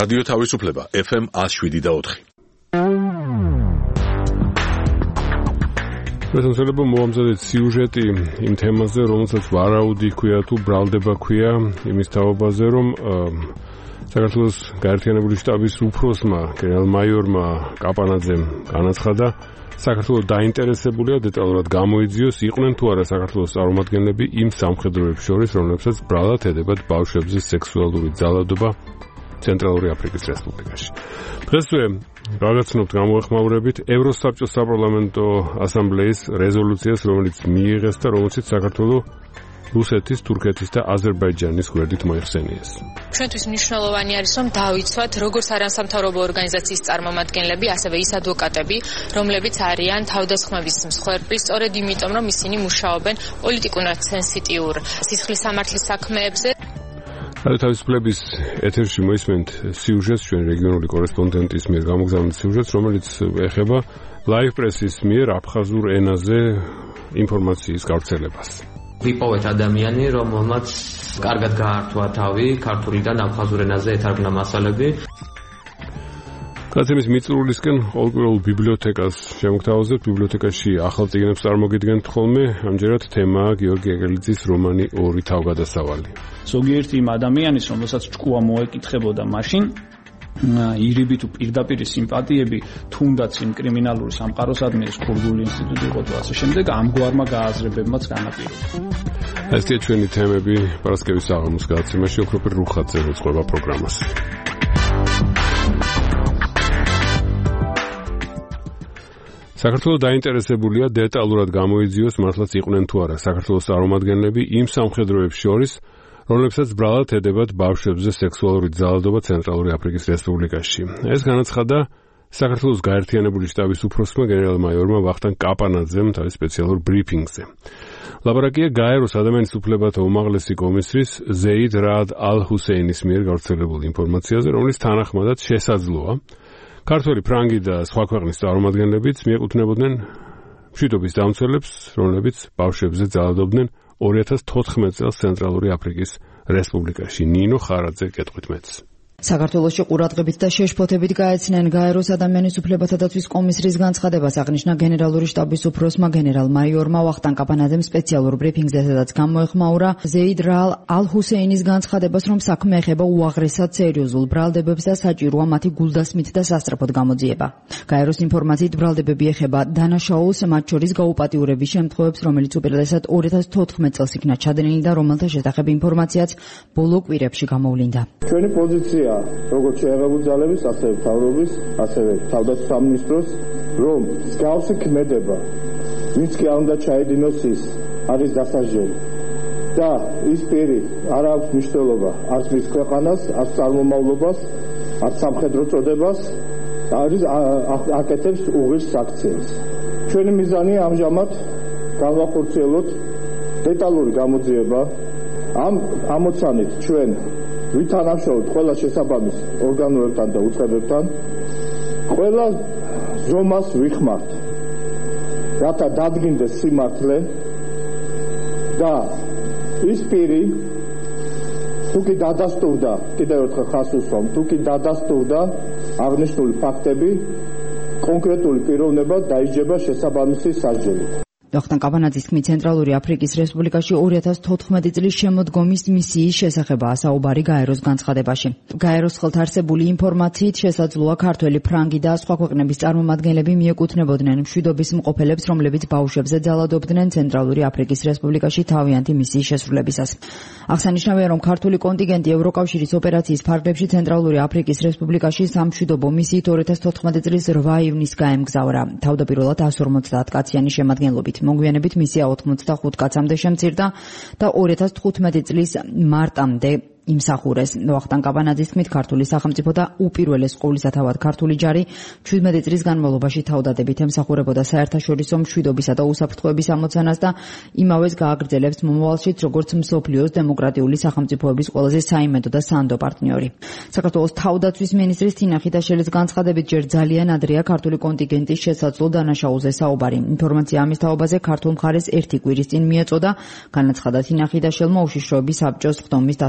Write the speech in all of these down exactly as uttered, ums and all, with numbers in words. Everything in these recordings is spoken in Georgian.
რადიო თავისუფლება ეფ ემ one oh seven და four. მესამსელება მოამზადეთ სიუჟეტი იმ თემაზე, რომელსაც ვარაუდი ქვია თუ ბრალდება ქვია იმის თაობაზე, რომ საქართველოს გაერთიანებული შტაბის უფროსმა გენერალ-მაიორმა კაპანაძემ განაცხადა, საქართველოს დაინტერესებულია დეტალურად გამოიძიოს, იყვნენ თუ არა საქართველოს წარმომადგენლები იმ სამხედროებს შორის, რომლებსაც ბრალად ედებათ ბავშვებზე სექსუალური ძალადობა ცენტრალური აფრიკის რესპუბლიკაში. დღესვე გაგაცნობთ გამოეხმაურებით ევროსაბჭოს საპარლამენტო ასამბლეის რეზოლუციას, რომელიც მიიღეს და რომელშიც საქართველოს რუსეთის, თურქეთის და აზერბაიჯანის გვერდით მოიხსენიეს. ჩვენთვის მნიშვნელოვანი არის, რომ დავიცვათ როგორც არასამთავრობო ორგანიზაციის წარმომადგენლები, ასევე ის ადვოკატები, რომლებიც არიან თავდასხმების მსხვერპლი, სწორედ იმიტომ, რომ ისინი მუშაობენ პოლიტიკურად სენსიტიურ სისხლის სამართლის საქმეებზე. რადიო თავისუფლების ეთერში მოისმენთ სიუჟეტს, ჩვენ რეგიონული კორესპონდენტის მიერ გამოგზავნილ სიუჟეტს, რომელიც ეხება ლაივ პრესის მიერ აფხაზურ ენაზე ინფორმაციის გავრცელებას. ვიპოვეთ ადამიანი, რომელმაც კარგად გაართვა თავი ქართულიდან აფხაზურ ენაზე ეთარგმნა მასალები. გაცემის მიწურულისკენ ყოველკვირეულ ბიბლიოთეკას შემოგთავაზებთ. ბიბლიოთეკაში ახალ წიგნებს წარმოგიდგენთ ხოლმე. ამჯერად თემაა გიორგი ეგელიძის რომანი ორი თავგადასავალი. ზოგიერთი იმ ადამიანის, რომელსაც ჭკუა მოეკითხებოდა მაშინ, ირიბი თუ პირდაპირი სიმპათიები, თუნდაც იმ კრიმინალური სამყაროსადმი ეს ქურდული ინსტიტუტი იყო და ასე შემდეგ, ამგვარმა გააზრებებმაც განაპირობა. ესეა ჩვენი თემები პარასკევის საღამოს გადაცემაში. ოქროპირ რუხაძე მოწყობა პროგრამას. საქართველოს დაინტერესებულია დეტალურად გამოიძიოს, მართლაც იყვნენ თუ არა საქართველოს წარმომადგენლები იმ სამხედროებს შორის, რომლებსაც ბრალად ედებათ ბავშვებზე სექსუალური ძალადობა ცენტრალური აფრიკის რესპუბლიკაში. ეს განაცხადა საქართველოს გაერთიანებული შტაბის უფროსმა გენერალ-მაიორმა ვახტანგ კაპანაძემ თავის სპეციალურ ბრიფინგზე. ლაბორაკია გაეროს ადამიანის უფლებათა უმაღლესი კომისრის ზეიდ რაად ალ-ჰუსეინის მიერ გავრცელებული ინფორმაციაზე, რომლის თანახმადაც შესაძლოა ქართველი, ფრანგი და სხვა ქვეყნის წარმომადგენლებიც მიეკუთვნებოდნენ მშვიდობის დამცველებს, რომლებიც ბავშვებზე ძალადობდნენ ორი ათას თოთხმეტ წელს ცენტრალური აფრიკის რესპუბლიკაში. ნინო ხარაძე კეთყვით მეც. საქართველოში ყურადღებით და შეშფოთებით გაეცნენ გაეროს ადამიანის უფლებათა დაცვის კომისრის განცხადებას, აღნიშნა გენერალური შტაბის უფროსმა გენერალ-მაიორმა ვახტანგ კაპანაძემ სპეციალურ ბრიფინგზე, სადაც გამოეხმაურა ზეიდ რაალ ალ-ჰუსეინის განცხადებას, რომ საქმე ეხება უაღრესად სერიოზულ ბრალდებებს და საჭიროა მათი გულდასმით და სასწრაფოდ გამოძიება. გაეროს ინფორმაციით ბრალდებები ეხება დანაშაულს, მათ შორის გაუპატიურების შემთხვევებს, რომელიც უპირატესად ორი ათას თოთხმეტ წელს იქნა ჩადენილი და რომელთა შესახებ ინფორმაციაც ბოლო კვირებში გამოვლინდა. ჩვენი პოზიცია როგორც შეერაგებული ძალების, ასევე მთავრობის, ასევე თავდაცვის სამინისტროს, რომ მსგავსი ქმედება, ვინც კი არ უნდა ჩაედინოს ის, არის დასაჯელი. და ის პირი არ აქვს მნიშვნელობა არც მის ქვეყანას, არც წარმომავლობას, არც სამხედრო წოდებას, არის აკეთებს უღირს აქციას. ჩვენი მიზანია ამჟამად განვახორციელოთ დეტალური გამოძიება. ამ ამოცანით ჩვენ ვითანამშრომლობთ ყველა შესაბამის ორგანოებთან და უწყებებთან, ყველა ზომას ვიხმართ, რათა დადგინდეს სიმართლე და ის პირი თუ კი დადასტურდა, კიდევ ერთხელ ხაზს უსვამ, თუ კი დადასტურდა აღნიშნული ფაქტები, კონკრეტული პიროვნება დაიჯება შესაბამისი სასჯელით. ვახტანგ კაპანაძის თქმით, ცენტრალური აფრიკის რესპუბლიკაში ორი ათას თოთხმეტი წლის შემოდგომის მისიის შესახებაა საუბარი გაეროს განცხადებაში. გაეროს ხელთ არსებული ინფორმაციით შესაძლოა ქართველი, ფრანგი და სხვა ქვეყნების წარმომადგენლები მიეკუთვნებოდნენ მშვიდობის მყოფელებს, რომლებიც ბავშვებზე ძალადობდნენ ცენტრალური აფრიკის რესპუბლიკაში თავიანთი მისიის შესრულებისას. აღსანიშნავია, რომ ქართული კონტინგენტი ევროკავშირის ოპერაციის ფარგლებში ცენტრალური აფრიკის რესპუბლიკაში სამშვიდობო მისიით ორი ათას თოთხმეტი წლის რვა ივნისს გაემგზავრა. თავდაპირველად εκατს ორმოცდაათ კაციანი შემადგენლობით. მოგვიანებით მისია ოთხმოცდახუთ კაცამდე შემცირდა და ორი ათას თხუთმეტი წლის მარტამდე იმსახურეს. ვახტანგ კაპანაძის თქმით, ქართული სახელმწიფო და უპირველეს ყოვლისა თავად ქართული ჯარი შვიდმეტი წლის განმავლობაში თავდადებით ემსახურებოდა საერთაშორისო მშვიდობისა და უსაფრთხოების ამოცანას და იმავეს გააგრძელებს მომავალშიც, როგორც მსოფლიოს დემოკრატიული სახელმწიფოების ყველაზე საიმედო და სანდო პარტნიორი. საქართველოს თავდაცვის მინისტრის თინა ხიდაშელის განცხადებით, ჯერ ძალიან ადრეა ქართული კონტინგენტის შესაძლო დანაშაულზე საუბარი. ინფორმაცია ამის თაობაზე ქართულ მხარეს ერთი კვირის წინ მიეწოდა. განაცხადა თინა ხიდაშელმა უშიშროების საბჭოს ხდომის დასრულების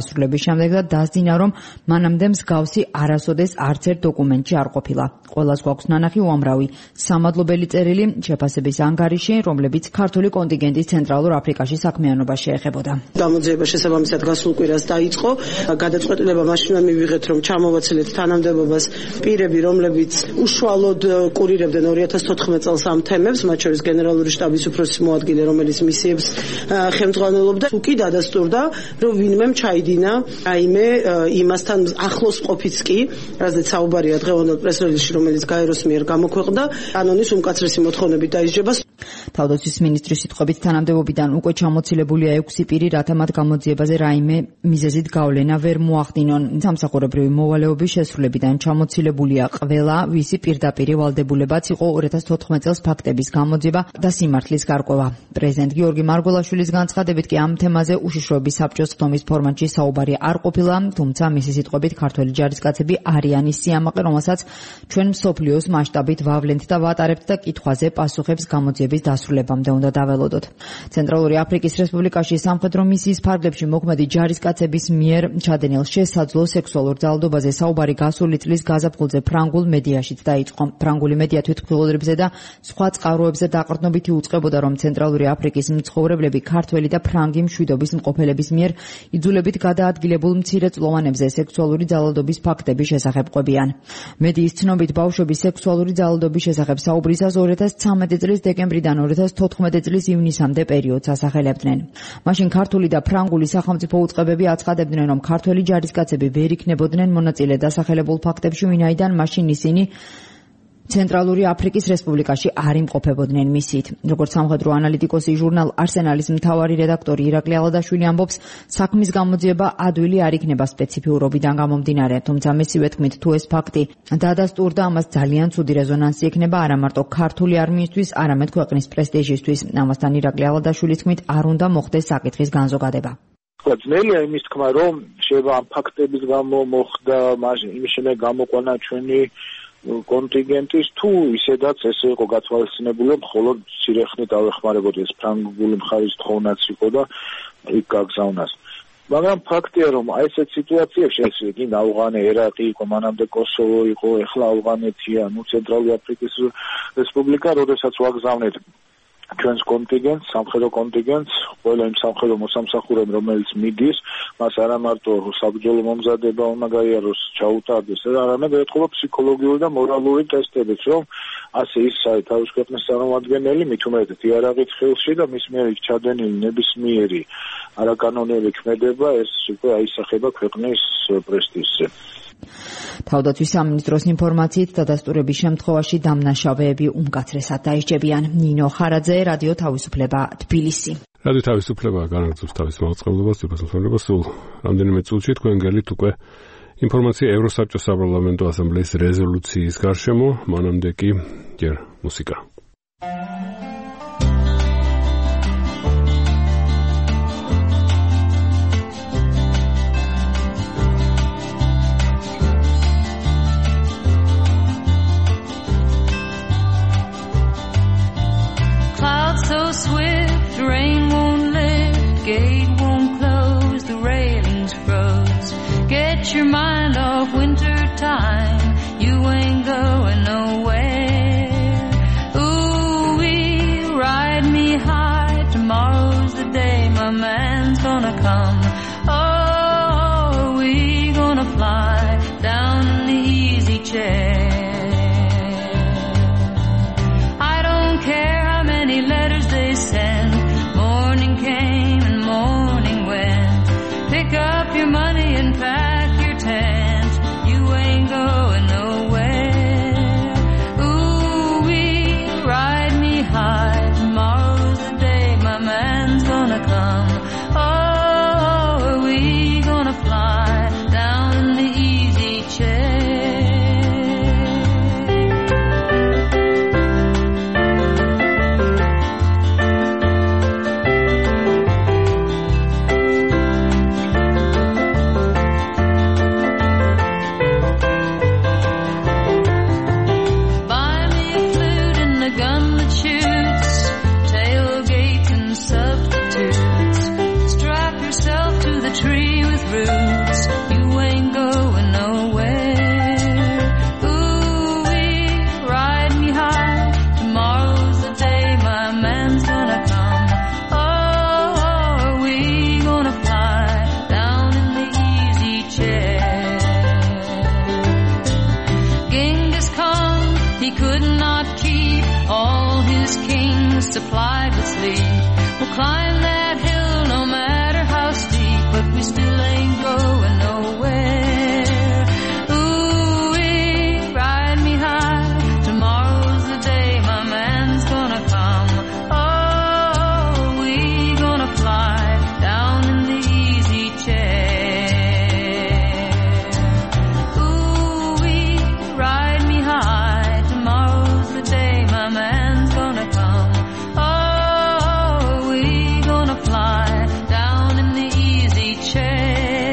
შემდეგ და დასძინა, რომ მანამდე მსგავსი არასოდეს არც ერთ დოკუმენტში არ ყოფილა. Ყველას გვაქვს ნანახი უამრავი სამადლობელი წერილი შეფასების ანგარიში, რომლებიც ქართული კონტინგენტის ცენტრალურ აფრიკაში საქმიანობას შეეხებოდა. გამოძიება შესაბამისად გასულ კვირას დაიწყო. გადაწყვეტილება მაშინვე მივიღეთ, რომ ჩამოვაცილეთ თანამდებობას პირები, რომლებიც უშუალოდ კურირებდნენ ორი ათას თოთხმეტ წელს ამ თემებს, მათ შორის გენერალური შტაბის უფროსის მოადგილე, რომელიც მისიებს ხელმძღვანელობდა. თუ კი დადასტურდა, რომ ვინმემ ჩაიდინა რაიმე იმასთან ახლოს ყოფიც კი, რაზეც საუბარია დღევანდელ პრეს-რელიზში, რომელიც გაეროს მიერ გამოქვეყნდა, კანონის უმკაცრესი მოთხოვნებით დაისჯება. თავდაცვის მინისტრის სიტყვებით თანამდებობიდან უკვე ჩამოცილებულია ექვსი პირი, რათა მათ გამოძიებაზე რაიმე მიზეზით გავლენა ვერ მოახდინონ. სამსახურებრივი მოვალეობის შესრულებიდან ჩამოცილებულია ყველა, ვისი პირდაპირ ვალდებულებაც იყო ორი ათას თოთხმეტ წელს ფაქტების გამოძიება და სიმართლის გარკვევა. პრეზიდენტ გიორგი მარგველაშვილის განცხადებით კი ამ თემაზე უშიშროების საბჭოს ხდომის ფორმატში საუბარი არ ყოფილა, თუმცა მისი სიტყვებით ქართველი ჯარისკაცები არიან ის სიამაყე, რომელსაც ჩვენ მსოფლიოს მასშტაბით ვავლენთ და ვატარებთ და კითხვაზე პასუხებს გამოძიების დასრულებამდე უნდა დაველოდოთ. ცენტრალური აფრიკის რესპუბლიკაში სამხედრო მისიის ფარგლებში მოქმედი ჯარისკაცების მიერ ჩადენილ შესაძლო სექსუალურ ძალადობაზე საუბარი გასული წლის გაზაფხულზე ფრანგულ მედიაშიც დაიწყო. ფრანგული მედია თვითმკვლელობებზე და სხვა წყაროებზე დაყრდნობითი უწყებოდა, რომ ცენტრალური აფრიკის მცხოვრებლები ქართველი და ფრანგი მშვიდობის მყოფელების მიერ იძულებით გადაადგილებულ მცირეწლოვანებზე სექსუალური ძალადობის ფაქტების შესახებ ყვებიან. მედიის ცნობით ბავშვების სექსუალური ძალადობის შესახებ საუბრისას ორი ათას ცხრამეტი წლის დეკემბრიდან ორი ათას თოთხმეტი წლის ივნისამდე პერიოდს ასახელებდნენ. მაშინ ქართული და ფრანგული სახელმწიფო უწყებები აცხადებდნენ, რომ ქართველი ჯარისკაცები ვერ იქნებოდნენ მონაწილე დასახელებულ ფაქტებში, ვინაიდან მაშინ ისინი ცენტრალური აფრიკის რესპუბლიკაში არ იმყოფებოდნენ მისით. როგორც სამხედრო ანალიტიკოსი ჟურნალ არსენალის მთავარი რედაქტორი ირაკლი ალადაშვილი ამბობს, საქმის გამოძიება ადვილი არ იქნება სპეციფიურობიდან გამომდინარე, თუმცა მისივე თქმით, თუ ეს ფაქტი დადასტურდა, ამას ძალიან ცუდი რეზონანსი ექნება არა მარტო ქართული არმიისთვის, არამედ ქვეყნის პრესტიჟისთვის. ამასთან ირაკლი ალადაშვილის თქმით, არ უნდა მოხდეს საკითხის განზოგადება. ძნელია იმის თქმა, რომ შეიძლება ამ ფაქტების გამო მოხდა იმის შემდეგ გამოყვანა ჩვენი კონტინგენტის, თუ ისედაც ესე იყო გათვალისწინებული, რომ მხოლოდ მცირე ხნით ავეხმარებოდეს ფრანგული მხარის თხოვნაც იყო და იქ გაგზავნას. მაგრამ ფაქტია, რომ აი ესეთ სიტუაციებში იგი ავღანი, ერაყი იყო, მანამდე კოსოვო იყო, ეხლა ავღანეთია, ნუ ცენტრალური აფრიკის რესპუბლიკა, როდესაც ვაგზავნეთ ჩვენს კონტინგენტს, სამხედრო კონტინგენტს, ყველა იმ სამხედრო მოსამსახურემ, რომელიც მიდის, მას არა მარტო საბრძოლო მომზადება უნდა გაიაროს, ჩაუტარდეს, არამედ ეთყობა ფსიქოლოგიური და მორალური ტესტებიც, რომ ასე ის თავის ქვეყნის წარმომადგენელი, მით უმეტეს იარაღით ხელში და მის მიერ ჩადენილი ნებისმიერი არაკანონიერი ქმედება, ეს უკვე აისახება ქვეყნის პრესტიჟზე. თავდაცვის სამინისტროს ინფორმაციით დადასტურების შემთხვევაში დამნაშავეები უმკაცრესად დაისჯებიან. ნინო ხარაძე, რადიო თავისუფლება, თბილისი. რადიო თავისუფლება განაგრძობს თავის მაუწყებლობას, თვითმსახურებას სულ რამდენიმე წუთში თქვენ გელით უკვე ინფორმაცია ევროსაბჭოს საპარლამენტო ასამბლეის რეზოლუციის გარშემო, მანამდე კი ჯერ მუსიკა. Swift, rain won't lift, gate won't close, the railings froze. Get your mind off winter time, you ain't going nowhere. Ooh, ride me high, tomorrow's the day my man's gonna come. Oh, we gonna fly down in the easy chair. I don't care how many letters they send, morning came and morning went. Pick up your money and pack your tent, you ain't going nowhere. Ooh, ride me high, tomorrow's the day my man's gonna come. Oh, we gonna fly down in the easy chair. Gun that shoots, tailgates and substitutes. supplied with sleep. We'll climb that hill no matter how steep, but we still ain't going nowhere. Ooh, ride me high. Tomorrow's the day my man's gonna come. Oh, we gonna fly down in the easy chair. Ooh, we ride me high. Tomorrow's the day my man's gonna come. Oh, we gonna fly down in the easy chair.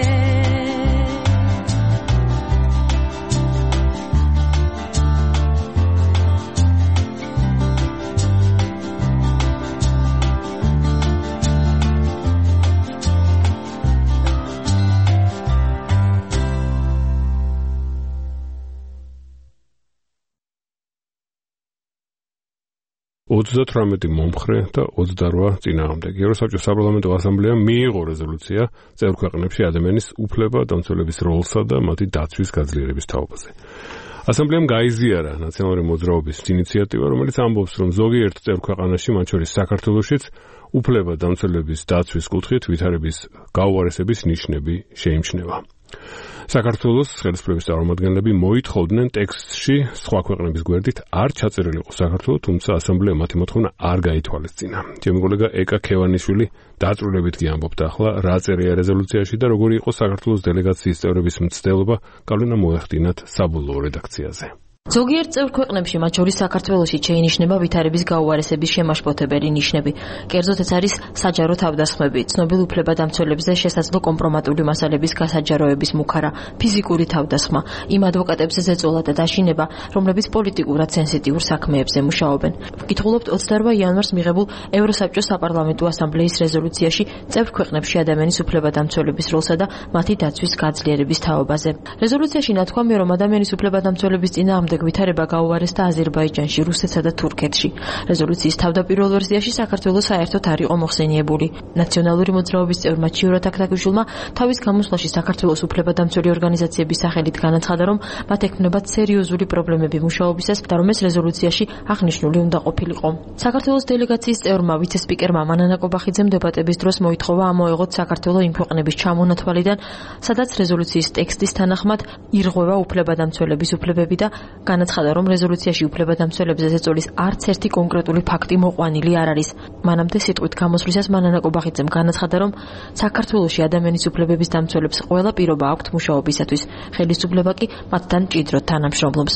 ოცდათვრამეტი მომხრე და ოცდარვა წინააღმდეგი. ევროსაბჭოს საპარლამენტო ასამბლეამ მიიღო რეზოლუცია წევრ ქვეყნებში ადამიანის უფლება დამცველების როლსა და მათი დაცვის გაძლიერების თაობაზე. ასამბლეამ გაიზიარა ნაციონალური მოძრაობის ინიციატივა, რომელიც ამბობს, რომ ზოგიერთ წევრ ქვეყანაში, მათ შორის საქართველოშიც, უფლება დამცველების დაცვის კუთხით ვითარების გაუარესების ნიშნები შეიმჩნევა. საქართველოს ხელისუფლების წარმომადგენლები მოითხოვდნენ ტექსტში სხვა ქვეყნების გვერდით არ ჩაწერილი იყო საქართველო, თუმცა ასამბლეამ მათი მოთხოვნა არ გაითვალისწინა. ჩემი კოლეგა ეკა ქევანიშვილი დაწვრილებით გიამბობდა ახლა რა წერია რეზოლუციაში და როგორი იყო საქართველოს დელეგაციის წევრების მცდელობა. გავლენა მოეხდინათ საბოლოო რედაქციაზე. ზოგიერთ წევრ ქვეყნებში, მათ შორის საქართველოში, შეინიშნება ვითარების გაუარესების შემაშფოთებელი ნიშნები. კერძოდ ეს არის საჯარო თავდასხმები, ცნობილ უფლებადამცველებზე შესაძლო კომპრომატული მასალების გასაჯაროების მუქარა, ფიზიკური თავდასხმა, იმ ადვოკატებზე ზეწოლა და დაშინება, რომლებიც პოლიტიკურად სენსიტიურ საქმეებზე მუშაობენ. ვკითხულობთ ოცდარვა იანვარს მიღებულ ევროსაბჭოს საპარლამენტო ასამბლეის რეზოლუციაში წევრ ქვეყნებში ადამიანის უფლებადამცველების როლსა და მათი დაცვის გაძლიერების თაობაზე. რეზოლუციაში ნათქვამია, რომ ადამიანის უფლებადამცველების წინააღმდეგ ვითარება გაუარესდა აზერბაიჯანში, რუსეთსა და თურქეთში. რეზოლუციის თავდაპირველ ვერსიაში საქართველოს საერთოდ არ იყო მოხსენიებული. ნაციონალური მოძრაობის წევრმა ჩიორა თაქთაქიშვილმა თავის გამოსვლაში საქართველოს უფლებადამცველი ორგანიზაციების სახელით განაცხადა, რომ მათ ექმნებათ სერიოზული პრობლემები მუშაობისას და რომ ეს რეზოლუციაში აღნიშნული უნდა ყოფილიყო. საქართველოს დელეგაციის წევრმა ვიცე-სპიკერმა მანანა კობახიძემ დებატების დროს მოითხოვა ამოეღოთ საქართველოს იმ ქვეყნების ჩამონათვალიდან, სადაც რეზოლუციის ტექსტის თანახმად ირღვევა უფლებადამცველების უფლებები და განაცხადა, რომ რეზოლუციაში უფლებადამცველებზე ზეწოლის არც ერთი კონკრეტული ფაქტი მოყვანილი არ არის. მანამდე სიტყვით გამოსვლისას მანანა კობახიძემ განაცხადა, რომ საქართველოში ადამიანის უფლებების დამცველებს ყველა პირობა აქვთ მუშაობისათვის. ხელისუფლება კი მათთან მჭიდროდ თანამშრომლობს.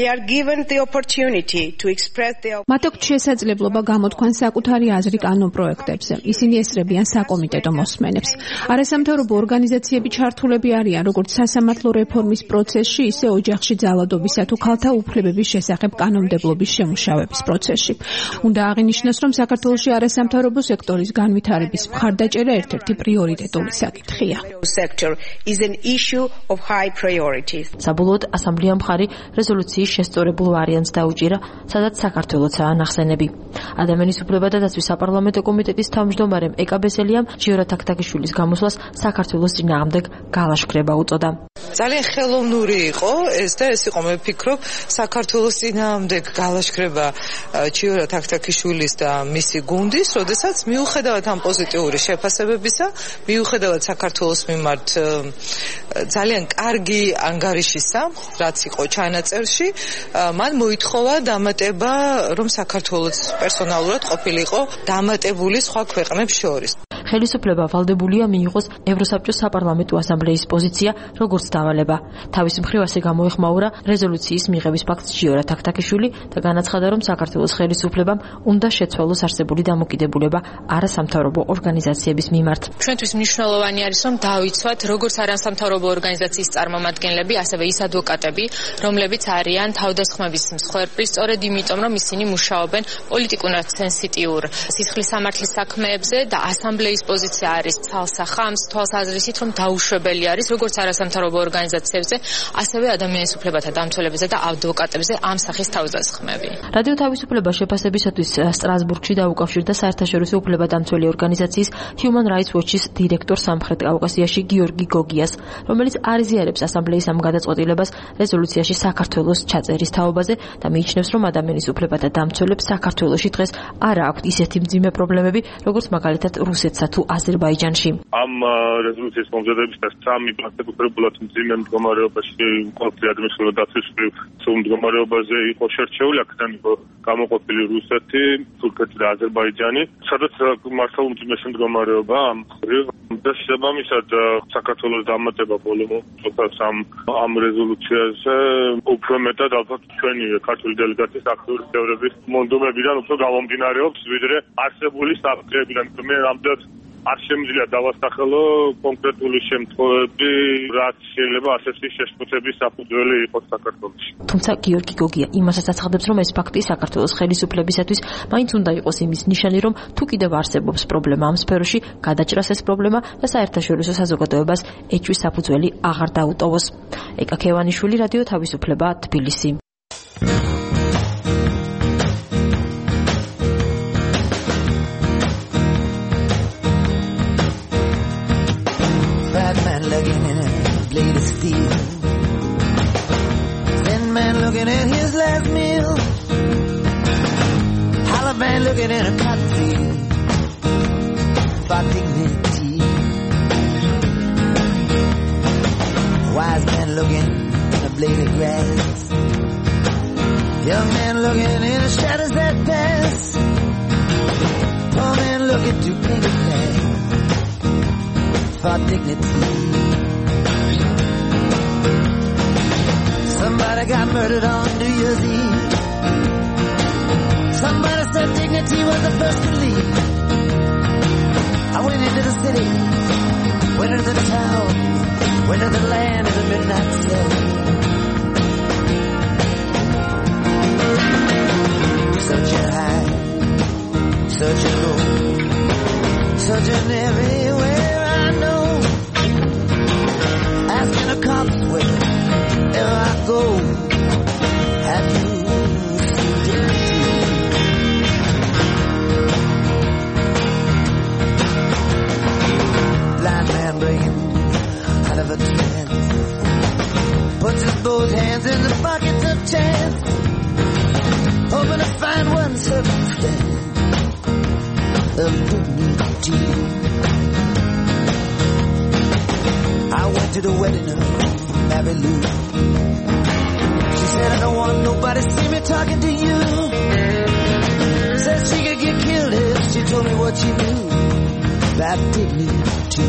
მათ აქვთ შესაძლებლობა გამოთქვან საკუთარი აზრი კანონპროექტებზე. ისინი ესწრებიან საკომიტეტო მოსმენებს. არასამთავრობო ორგანიზაციები ჩართულები არიან როგორც სასამართლო რეფორმის პროცესში, ისე ოჯახში ძალადობისა თუ ქალთა უფლებების შესახებ კანონმდებლობის შემუშავების პროცესში. უნდა აღინიშნოს, რომ საქართველოში არასამთავრობო სექტორის განვითარების მხარდაჭერა ერთ-ერთი პრიორიტეტული საკითხია. საბოლოოდ ასამბლეამ მხარი რეზოლუციის შესწორებულ ვარიანტს დაუჭირა, სადაც საქართველოსაა ნახსენები. ადამიანის უფლება და დაცვის საპარლამენტო კომიტეტის თავმჯდომარემ ეკა ბესელიამ ჩიორა თაქთაქიშვილის გამოსვლას საქართველოს წინააღმდეგ გალაშქრება უწოდა. ძალიან ხელოვნური იყო ეს და ეს იყო მე ვფიქრობ საქართველოს წინააღმდეგ გალაშქრება ჩიორა თაქთაქიშვილის და მისი გუნდის, როდესაც მიუხედავად ამ პოზიტიური შეფასებებისა, მიუხედავად საქართველოს მიმართ ძალიან კარგი ანგარიშისა, რაც იყო ჩანაწერში, მან მოითხოვა დამატება, რომ საქართველოს პერსონალურად ყოფილიყო დამატებული სხვა ქვეყნებს შორის. ხელისუფლება ვალდებულია მიიღოს ევროსაბჭოს საპარლამენტო ასამბლეის პოზიცია, როგორც დავალება. თავის მხრივ ასე გამოეხმაურა რეზოლუციის მიღების ფაქტს ჩიორა თაქთაქიშვილი და განაცხადა, რომ საქართველოს ხელისუფლებამ უნდა შეცვალოს არსებული დამოკიდებულება არასამთავრობო ორგანიზაციების მიმართ. ჩვენთვის მნიშვნელოვანი არის, რომ დავიცვათ როგორც არასამთავრობო ორგანიზაციის წარმომადგენლები, ასევე ის ადვოკატები, რომლებიც არიან თავდასხმების მსხვერპლი, სწორედ იმიტომ, რომ ისინი მუშაობენ პოლიტიკურად სენსიტიურ სისხლის სამართლის საქმეებზე და ასამბლეის პრედისპოზიცია არის ცალსახამს, თვალსაზრისით, რომ დაუშვებელი არის როგორც არასამთავრობო ორგანიზაციებზე, ასევე ადამიანის უფლებათა დამცველებზე და ადვოკატებზე ამ სახის თავდასხმები. რადიო თავისუფლება შეფასებისათვის სტრასბურგში დაუკავშირდა საერთაშორისო უფლებადამცველი ორგანიზაციის Human Rights Watch-ის დირექტორ სამხრეთ კავკასიაში გიორგი გოგიას, რომელიც არიზიარებს ასამბლეის ამ გადაწყვეტილებას რეზოლუციაში საქართველოს ჩაწერის თაობაზე და მიიჩნევს, რომ ადამიანის უფლებათა დამცველებს საქართველოში დღეს არ აქვთ ისეთი მძიმე პრობლემები, როგორც მაგალითად რუსეთსა თუ აზერბაიჯანში. ამ რეზოლუციის მომზადების და სამი განსაკუთრებულად მძიმე მდგომარეობაში მყოფი ადამიანის დაცვის სულ მდგომარეობაზე იყო შერჩეული, აქედან იყო გამოყოფილი რუსეთი, თურქეთი და აზერბაიჯანი, სადაც მართლა უმძიმესი მდგომარეობა ამ მხრივ და შესაბამისად საქართველოს დამატება ბოლო წუთას ამ ამ რეზოლუციაზე უფრო მეტად ალბათ ჩვენი ქართული დელეგაციის აქტიური წევრების მონდომებიდან უფრო გამომდინარეობს, ვიდრე არსებული საფრთხეებიდან. მე ამდენად არ შემიძლია დავასახელო კონკრეტული შემთხვევები, რაც შეიძლება ასეთი შეშფოთების საფუძველი იყოს საქართველოში. თუმცა გიორგი გოგია იმასაც აცხადებს, რომ ეს ფაქტი საქართველოს ხელისუფლებისათვის მაინც უნდა იყოს იმის ნიშანი, რომ თუ კიდევ არსებობს პრობლემა ამ სფეროში, გადაჭრას ეს პრობლემა და საერთაშორისო საზოგადოებას ეჭვის საფუძველი აღარ დაუტოვოს. ეკა ქევანიშვილი, რადიო თავისუფლება, თბილისი. Looking at a blade of steel, thin man looking at his last meal, hollow man looking at a cotton field for dignity, wise man looking at a blade of grass, young man looking in the shadows that pass, poor man looking to paint a glass for dignity. Somebody got murdered on New Year's Eve. Somebody said dignity was the first to leave. I went into the city, went into the town, went to the land of the midnight sun. Searching high, searching low, searching everywhere I know, asking the cops wherever I go, have you seen dignity? Blind man breaking out of a trance, puts his both hands in the pockets of chance, hoping to find one circumstance of dignity. I went to the wedding of Mary Lou. She said, I don't want nobody see me talking to you. Said she could get killed if she told me what she knew about dignity.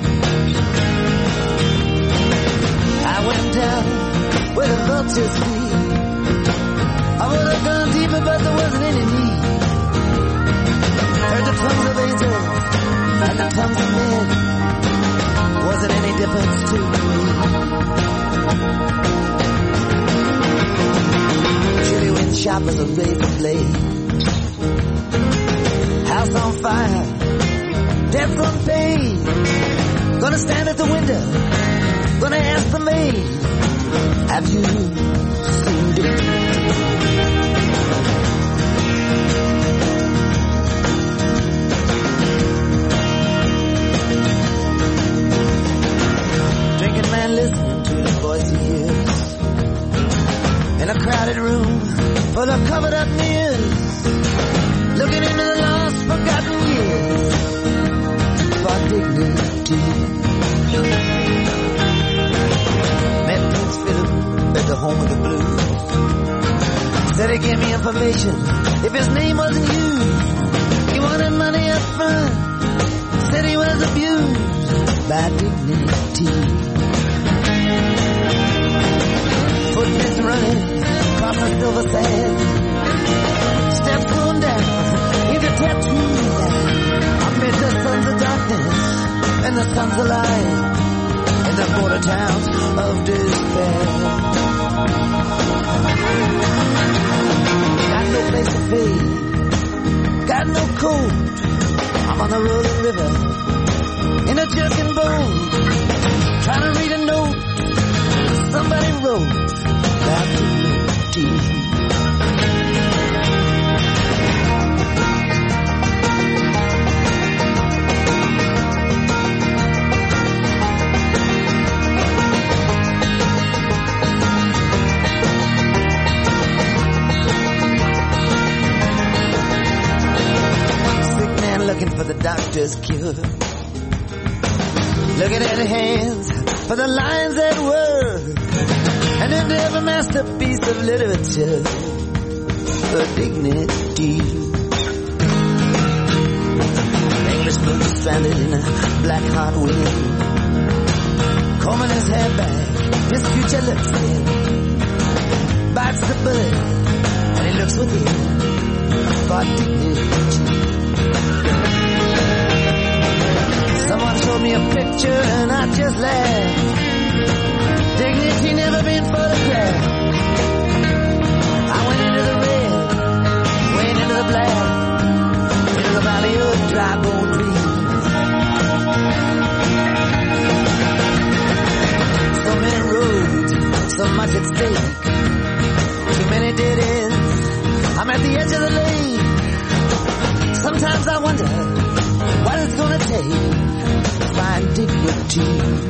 I went down where the vultures feed. I would have gone deeper, but there wasn't any need. Heard the tongues of angels and the tongues of men. Wasn't any difference to me. Chilly wind sharp as a razor blade. House on fire, death from pain. Gonna stand at the window, gonna ask the maid, have you seen dignity? Drinking man listening to the voice he hears in a crowded room full of covered up mirrors, looking into the lost forgotten years for dignity. Met Prince Philip at the home of the blues. Said he gave me information if his name wasn't used. He wanted money up front. Said he was abused by dignity. Footprints running across the silver sand, steps going down into tattoo land. Amid the sons of darkness and the sons of light, in the border towns of despair. Got no place to pay, got no coat, I'm on the rolling river in a jerking boat, trying to read a note somebody wrote about dignity. Looking for the doctor's cure, looking at the hands for the lines that work, and into every masterpiece of literature for dignity. Englishman stranded in a black hot wind, combing his hair back, his future looks in, bites the bullet and he looks within for dignity. Someone showed me a picture and I just laughed. Dignity never been photographed. I went into the red, went into the black, into the valley of dry bone dreams. So many roads, so much at stake, too many dead ends. I'm at the edge of the lake. Sometimes I wonder what it's gonna take to find dignity.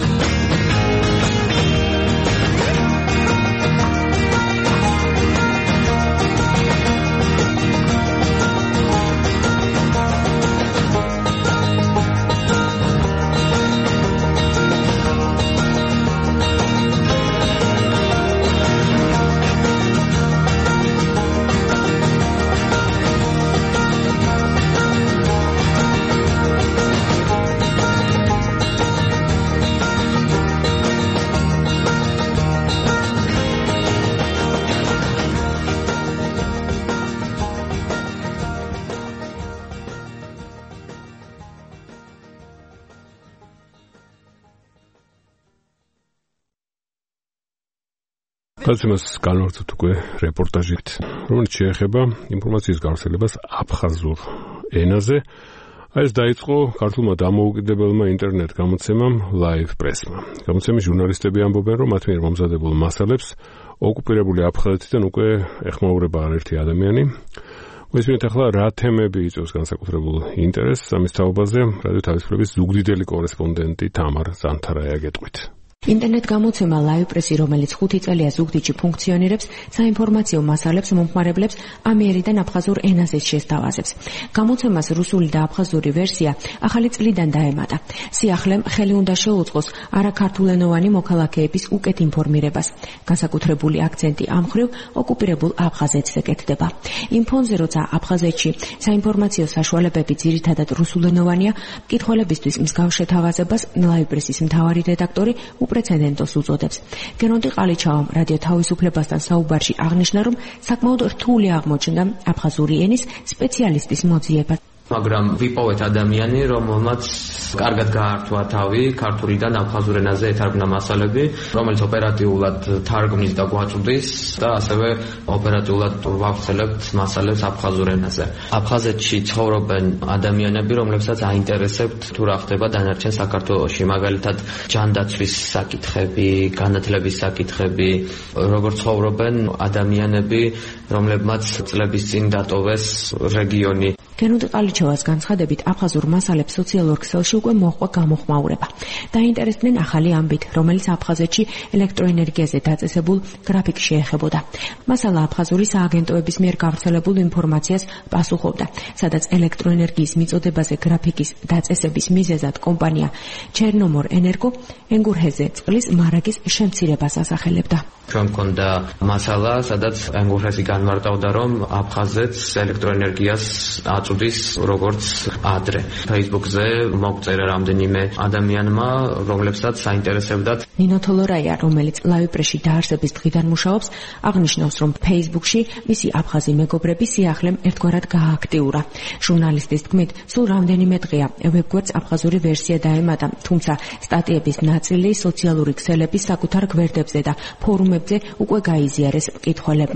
გასცემას განვარდოთ უკვე რეპორტაჟით, რომელიც შეეხება ინფორმაციის გავრცელებას აფხაზურ ენაზე. აი ეს დაიწყო ქართულმა დამოუკიდებელმა ინტერნეტ გამოცემამ Live Press-მა. გამოცემის ჟურნალისტები ამბობენ, რომ მათ მიერ მომზადებულ მასალებს ოკუპირებული აფხაზეთიდან უკვე ეხმაურება არერთი ადამიანი. მოისმინეთ ახლა რა თემები იწვევს განსაკუთრებულ ინტერესს ამის თაობაზე რადიო თავისუფლების ზუგდიდელი კორესპონდენტი თამარ ზანთარაია გეტყვით. ინტერნეტ გამოცემა Live Press-ი, რომელიც ხუთი წელია ზუგდიდში ფუნქციონირებს, საინფორმაციო მასალებს მომხმარებლებს ამიერიდან აფხაზურ ენაზე შესთავაზებს. გამოცემას რუსული და აფხაზური ვერსია ახალი წლიდან დაემატა. სიახლემ ხელი უნდა შეუწყოს არაქართულენოვანი მოქალაქეების უკეთ ინფორმირებას. განსაკუთრებული აქცენტი ამ მხრივ ოკუპირებულ აფხაზეთზე კეთდება. იმ ფონზე, როცა აფხაზეთში საინფორმაციო საშუალებები ძირითადად რუსულენოვანია, მკითხველებისთვის მსგავს შეთავაზებას Live Press-ის მთავარი რედაქტორი უპრეცედენტოს უწოდებს. გერონტი ყალიჩავამ რადიო თავისუფლებასთან საუბარში აღნიშნა, რომ საკმაოდ რთული აღმოჩნდა აფხაზური ენის სპეციალისტის მოძიება. მაგრამ ვიპოვეთ ადამიანი, რომელმაც კარგად გაართვა თავი ქართულიდან აფხაზურ ენაზე ეთარგმნა მასალები, რომელიც ოპერატიულად თარგმნის და გვაწვდის და ასევე ოპერატიულად ვავრცელებთ მასალებს აფხაზურ ენაზე. აფხაზეთში ცხოვრობენ ადამიანები, რომლებსაც აინტერესებთ თუ რა ხდება დანარჩენ საქართველოში, მაგალითად ჯანდაცვის საკითხები, განათლების საკითხები, როგორ ცხოვრობენ ადამიანები, რომლებმაც წლების წინ დატოვეს რეგიონი. გერონტი ყალიჩავას განცხადებით, აფხაზურ მასალებს სოციალურ ქსელში უკვე მოჰყვა გამოხმაურება. დაინტერესდნენ ახალი ამბით, რომელიც აფხაზეთში ელექტროენერგიაზე დაწესებულ გრაფიკს შეეხებოდა. მასალა აფხაზური სააგენტოების მიერ გავრცელებულ ინფორმაციას პასუხობდა, სადაც ელექტროენერგიის მიწოდებაზე გრაფიკის დაწესების მიზეზად კომპანია ჩერნომორ ენერგო ენგურჰეზე წყლის მარაგის შემცირებას ასახელებდა. ჩვენ მქონდა მასალა, სადაც ენგურჰეზი განმარტავდა, რომ აფხაზეთს ელექტროენერგიას აწვდის როგორც ადრე. Facebook-ზე მოგწერა რამდენიმე ადამიანმა, რომლებსაც საინტერესებდათ. ნინო თოლორაია, რომელიც Live Press-ში დაარსების დღიდან მუშაობს, აღნიშნავს, რომ Facebook-ში მისი აფხაზი მეგობრები სიახლემ ერთგვარად გააქტიურა. ჟურნალისტის თქმით, სულ რამდენიმე დღეა ვებგვერდს აფხაზური ვერსია დაემატა, თუმცა სტატიების ნაწილი სოციალური ქსელების საკუთარ გვერდებზე და ფორუმებზე უკვე გაიზიარეს მკითხველებმა.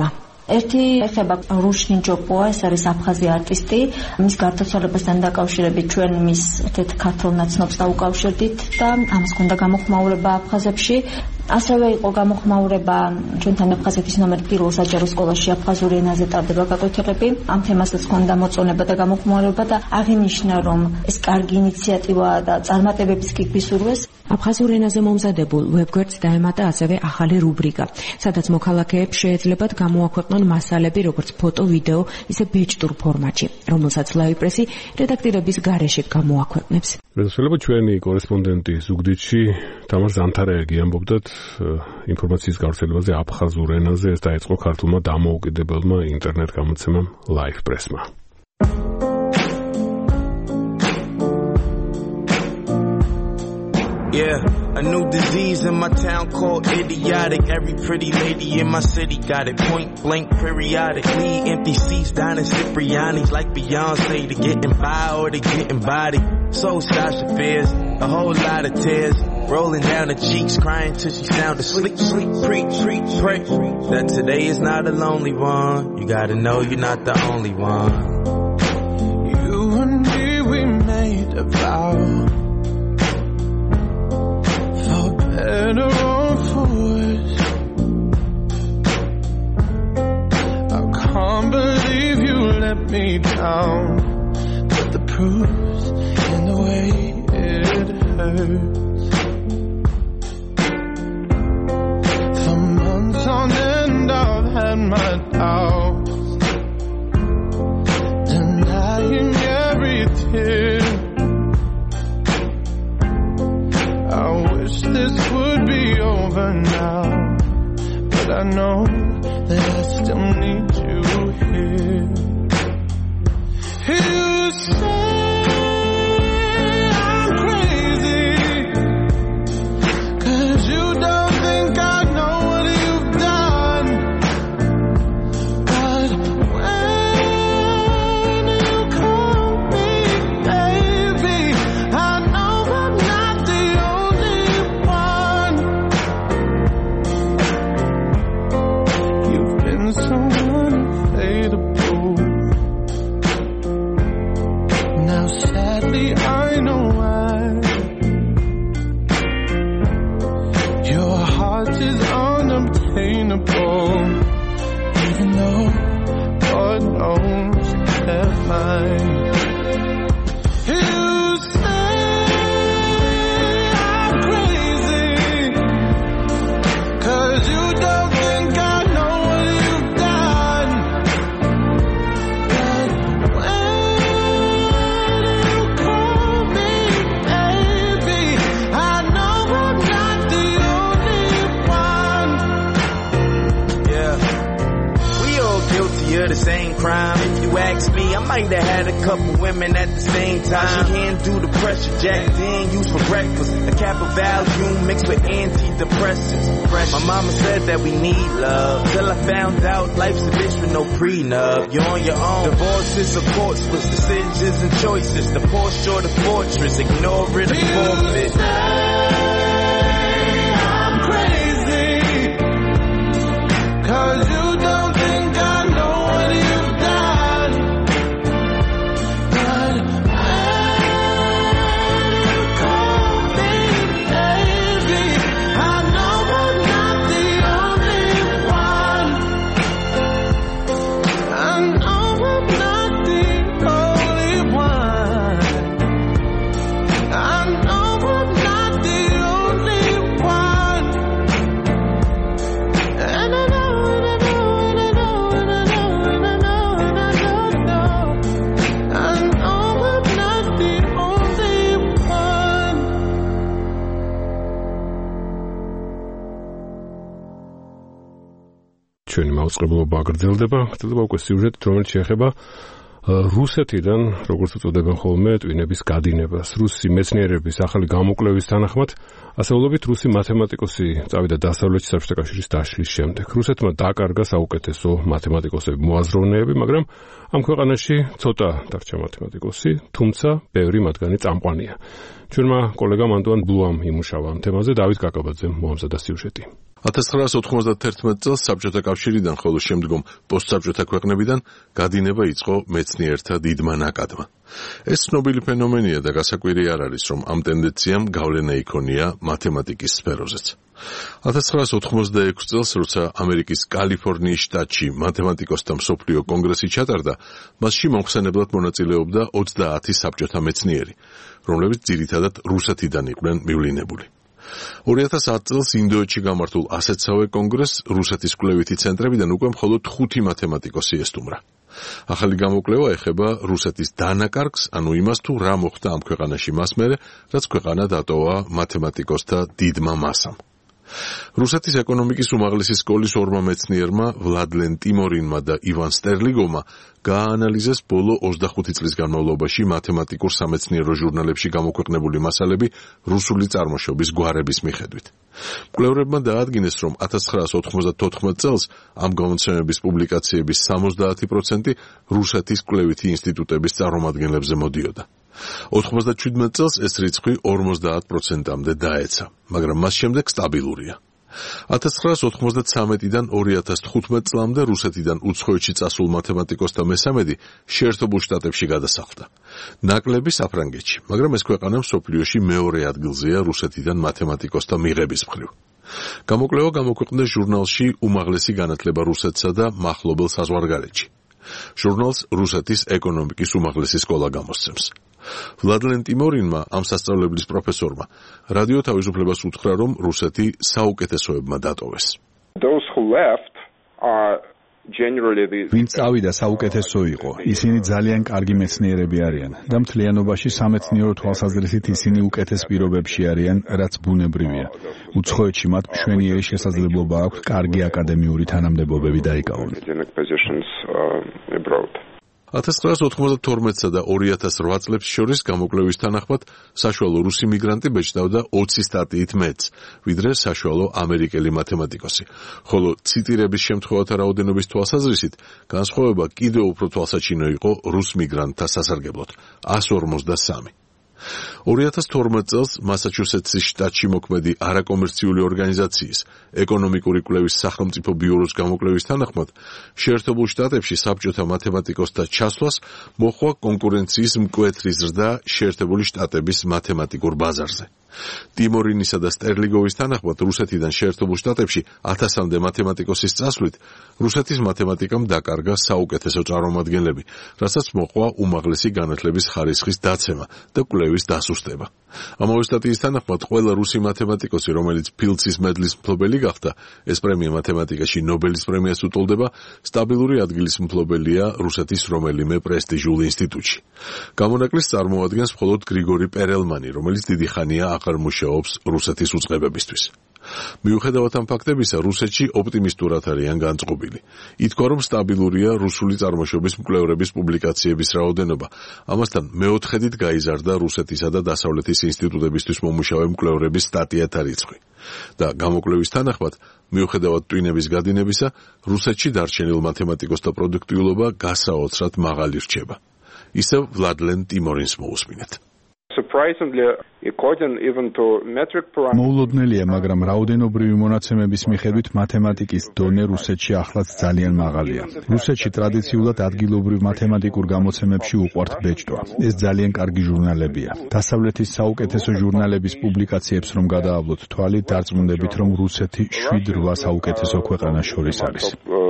ერთი ეხება რუშნი ჯოპოა, ეს არის აფხაზი არტისტი. მის გარდაცვალებასთან დაკავშირებით ჩვენ მის ერთ ქართულ ნაცნობს დაუკავშირდით და ამას ჰქონდა გამოხმაურება აფხაზებში. ასევე იყო გამოხმაურება ჩვენთან აფხაზეთის ნომერ პირველ საჯარო სკოლაში აფხაზური ენაზე ტარდება გაკვეთილები. ამ თემასაც ჰქონდა მოწონება და გამოხმაურება და აღინიშნა, რომ ეს კარგი ინიციატივაა და წარმატებების კი გვისურვეს. აფხაზურ ენაზე მომზადებულ ვებგვერდს დაემატა ასევე ახალი რუბრიკა, სადაც მოქალაქეებს შეეძლებათ გამოაქვეყნონ მასალები როგორც ფოტო, ვიდეო, ისე ბეჭდურ ფორმატში, რომელსაც ლაივპრესი რედაქტირების გარეშე გამოაქვეყნებს. შესაძლოა ჩვენი კორესპონდენტი ზუგდიდში თამარ ზანთარაიგი ამბობდათ ინფორმაციის გავრცელებაზე აფხაზურ ენაზე, ეს დაიწყო ქართულმა დამოუკიდებელმა ინტერნეტ გამოცემამ ლაივპრესმა. Yeah, a new disease in my town called idiotic. Every pretty lady in my city got it. Point blank periodically. Empty seats down in Cipriani's like Beyonce. To getting by or to getting body. So Sasha fears a whole lot of tears rolling down her cheeks, crying till she sounded sleep, sleep, preach, preach, pray that today is not a lonely one. You gotta know you're not the only one. You and me, we made a vow. Better or for worse, I can't believe you let me down, but the proof's in the way it hurts. For months on end I've had my doubts, denying every tear. I wish this would be over now, but I know that I still need you here. You say I'm crazy, 'cause you don't think I know what you've done. But when you call me baby, I know I'm not the only one. You've been so unfadable. Now sadly I know why. Your heart is unobtainable, even though God knows you kept mine. You say I'm crazy, 'cause you don't think I know what you've done. But when you call me baby, I know I'm not the only one. Yeah, we all guilty of the same crime. If you ask me, I might have had a couple women at the same time. She can't do the pressure, Jack then used for breakfast. A cap of Valium mixed with antidepressants. My mama said that we need love, till I found out life's a bitch with no prenup. You're on your own. Divorce is a court split, decisions and choices. The Porsche or the fortress, ignore it or forfeit. I'm crazy, 'cause you don't think I know what you've done. But when you call me baby, I know I'm not the only one. I know I'm not the only one. I know I'm not the only one. And I know, and I know, and I know, and I know, and I know, and I know, know. I know I'm not the only one. ჩვენი მაუწყებლობა გრძელდება, გრძელდება უკვე სიუჟეტით, რომელიც შეეხება რუსეთიდან, როგორც უწოდებენ ხოლმე, ტვინების გადინებას. რუსი მეცნიერების ახალი გამოკვლევის თანახმად, ასეულობით რუსი მათემატიკოსი წავიდა დასავლეთის საბჭოთა კავშირის დაშლის შემდეგ. რუსეთმა დაკარგა საუკეთესო მათემატიკოსები, მოაზროვნეები, მაგრამ ამ ქვეყანაში ცოტა დარჩა მათემატიკოსი, თუმცა ბევრი მათგანი წამყვანია. ჩვენმა კოლეგამ ანტუან ბლუამ იმუშავა ამ თემაზე, დავით კაკაბაძემ მოამზადა სიუჟეტი. ათას ცხრაასი ოთხმოცდათერთმეტ წელს საბჭოთა კავშირიდან, ხოლო შემდგომ პოსტსაბჭოთა ქვეყნებიდან გადინება იწყო მეცნიერთა დიდმა ნაკადმა. ეს ცნობილი ფენომენია და გასაკვირი არ არის, რომ ამ ტენდენციამ გავლენა იქონია მათემატიკის სფეროზეც. ათას ცხრაასი ოთხმოცდაექვსი წელს, როცა ამერიკის კალიფორნიის შტატში მათემატიკოსთა მსოფლიო კონგრესი ჩატარდა, მასში მომხსენებლად მონაწილეობდა ოცდაათი საბჭოთა მეცნიერი, რომლებიც ძირითადად რუსეთიდან იყვნენ მივლინებული. ორი ათას ათ წელს ინდოეთში გამართულ ასეთსავე კონგრესს რუსეთის კვლევითი ცენტრებიდან უკვე მხოლოდ ხუთი მათემატიკოსი ესტუმრა. ახალი გამოკვლევა ეხება რუსეთის დანაკარგს, ანუ იმას თუ რა მოხდა ამ ქვეყანაში მას მერე, რაც ქვეყანა დატოვა მათემატიკოსთა დიდმა მასამ. რუსეთის ეკონომიკის უმაღლესი სკოლის ორმა მეცნიერმა, ვლადლენ ტიმორინმა და ივან სტერლიგოვმა, გააანალიზეს ბოლო ოცდახუთი წლის განმავლობაში მათემატიკურ სამეცნიერო ჟურნალებში გამოქვეყნებული მასალები რუსული წარმოშობის გვარების მიხედვით. მკვლევრებმა დაადგინეს, რომ ათას ცხრაასი ოთხმოცდათოთხმეტ წელს ამ გამოცემების პუბლიკაციების სამოცდაათი პროცენტი რუსეთის კვლევითი ინსტიტუტების წარმომადგენლებზე მოდიოდა. ოთხმოცდაჩვიდმეტ წელს ეს რიცხვი ორმოცდაათ პროცენტამდე დაეცა, მაგრამ მას შემდეგ სტაბილურია. ათას ცხრაასი ოთხმოცდათრამეტიდან ორი ათას თხუთმეტ წლამდე რუსეთიდან უცხოეთში წასულ მათემატიკოსთა მესამედი შეერთებულ შტატებში გადასახლდა. ნაკლები საფრანგეთში, მაგრამ ეს ქვეყანა მსოფლიოში მეორე ადგილზეა რუსეთიდან მათემატიკოსთა მიღების მხრივ. გამოკვლევა გამოქვეყნდა ჟურნალში უმაღლესი განათლება რუსეთსა და მახლობელ საზღვარგარეთში. ჟურნალს რუსეთის ეკონომიკის უმაღლესი სკოლა გამოსცემს. ვლადლენ ტიმორინმა, ამ სასწავლებლის პროფესორმა, რადიო თავისუფლებას უთხრა, რომ რუსეთი საუკეთესოებმა დატოვეს. Those who left are generally the ვინც წავიდა საუკეთესო იყო, ისინი ძალიან კარგი მეცნიერები არიან და მთლიანობაში სამეცნიერო თვალსაზრისით ისინი უკეთეს პირობებში არიან, რაც ბუნებრივია. უცხოეთში მათ მშვენიერი შესაძლებლობა აქვს კარგი აკადემიური თანამდებობები დაიკავონ. ათას ცხრაასი ოთხმოცდათორმეტსა და ორი ათას რვა წლებს შორის გამოკვლევის თანახმად საშუალო რუსი მიგრანტი ბეჭდავდა ოცი სტატიით მეტს, ვიდრე საშუალო ამერიკელი მათემატიკოსი, ხოლო ციტირების შემთხვევათა რაოდენობის თვალსაზრისით განსხვავება კიდევ უფრო თვალსაჩინო იყო რუს მიგრანტთა სასარგებლოდ ასი ორმოცდასამი. ორი ათას თორმეტ წელს მასაჩუსეტსის შტატში მოქმედი არაკომერციული ორგანიზაციის ეკონომიკური კვლევის სახელმწიფო ბიუროს გამოკვლევის თანახმად, შეერთებულ შტატებში საბჭოთა მათემატიკოსთა ჩასვლას მოჰყვა კონკურენციის მკვეთრი ზრდა შეერთებული შტატების მათემატიკურ ბაზარზე. ტიმორინისა და სტერლიგოვის თანახმად, რუსეთიდან შეერთებულ შტატებში ათასამდე მათემატიკოსის წასვლით, რუსეთის მათემატიკამ დაკარგა საუკეთესო წარმომადგენლები, რასაც მოჰყვა უმაღლესი განათლების ხარისხის დაცემა და კვლევის დასუსტება. ამავე სტატიის თანახმად, ყველა რუსი მათემატიკოსი, რომელიც ფილდსის მედლის მფლობელი გახდა, ეს პრემია მათემატიკაში ნობელის პრემიას უტოლდება, სტაბილური ადგილის მფლობელია რუსეთის რომელიმე პრესტიჟულ ინსტიტუტში. გამონაკლისს წარმოადგენს მხოლოდ გრიგორი პერელმანი, რომელიც დიდი ხანია აღარ მუშაობს რუსეთის უწყებებისთვის. მიუხედავად ამ ფაქტებისა, რუსეთში ოპტიმისტურად არიან განწყობილი. ითქვა, რომ სტაბილურია რუსული წარმოშობის მკვლევრების პუბლიკაციების რაოდენობა. ამასთან მეოთხედით გაიზარდა რუსეთისა და დასავლეთის ინსტიტუტებისთვის მომუშავე მკვლევრების სტატიათა რიცხვი. და გამოკვლევის თანახმად, მიუხედავად ტვინების გადინებისა, რუსეთში დარჩენილ მათემატიკოსთა პროდუქტიულობა გასაოცრად მაღალი რჩება. ისევ ვლადლენ ტიმორინს მოусმინეთ. მოულოდნელია, მაგრამ რაოდენობრივი მონაცემების მიხედვით მათემატიკის დონე რუსეთში ახლაც ძალიან მაღალია. რუსეთში ტრადიციულად ადგილობრივ მათემატიკურ გამოცემებში უყვართ ბეჭდვა. ეს ძალიან კარგი ჟურნალებია. დასავლეთის საუკეთესო ჟურნალების პუბლიკაციებს რომ გადაავლოთ თვალი, დარწმუნდებით, რომ რუსეთი შვიდ რვა საუკეთესო ქვეყანას შორის არის.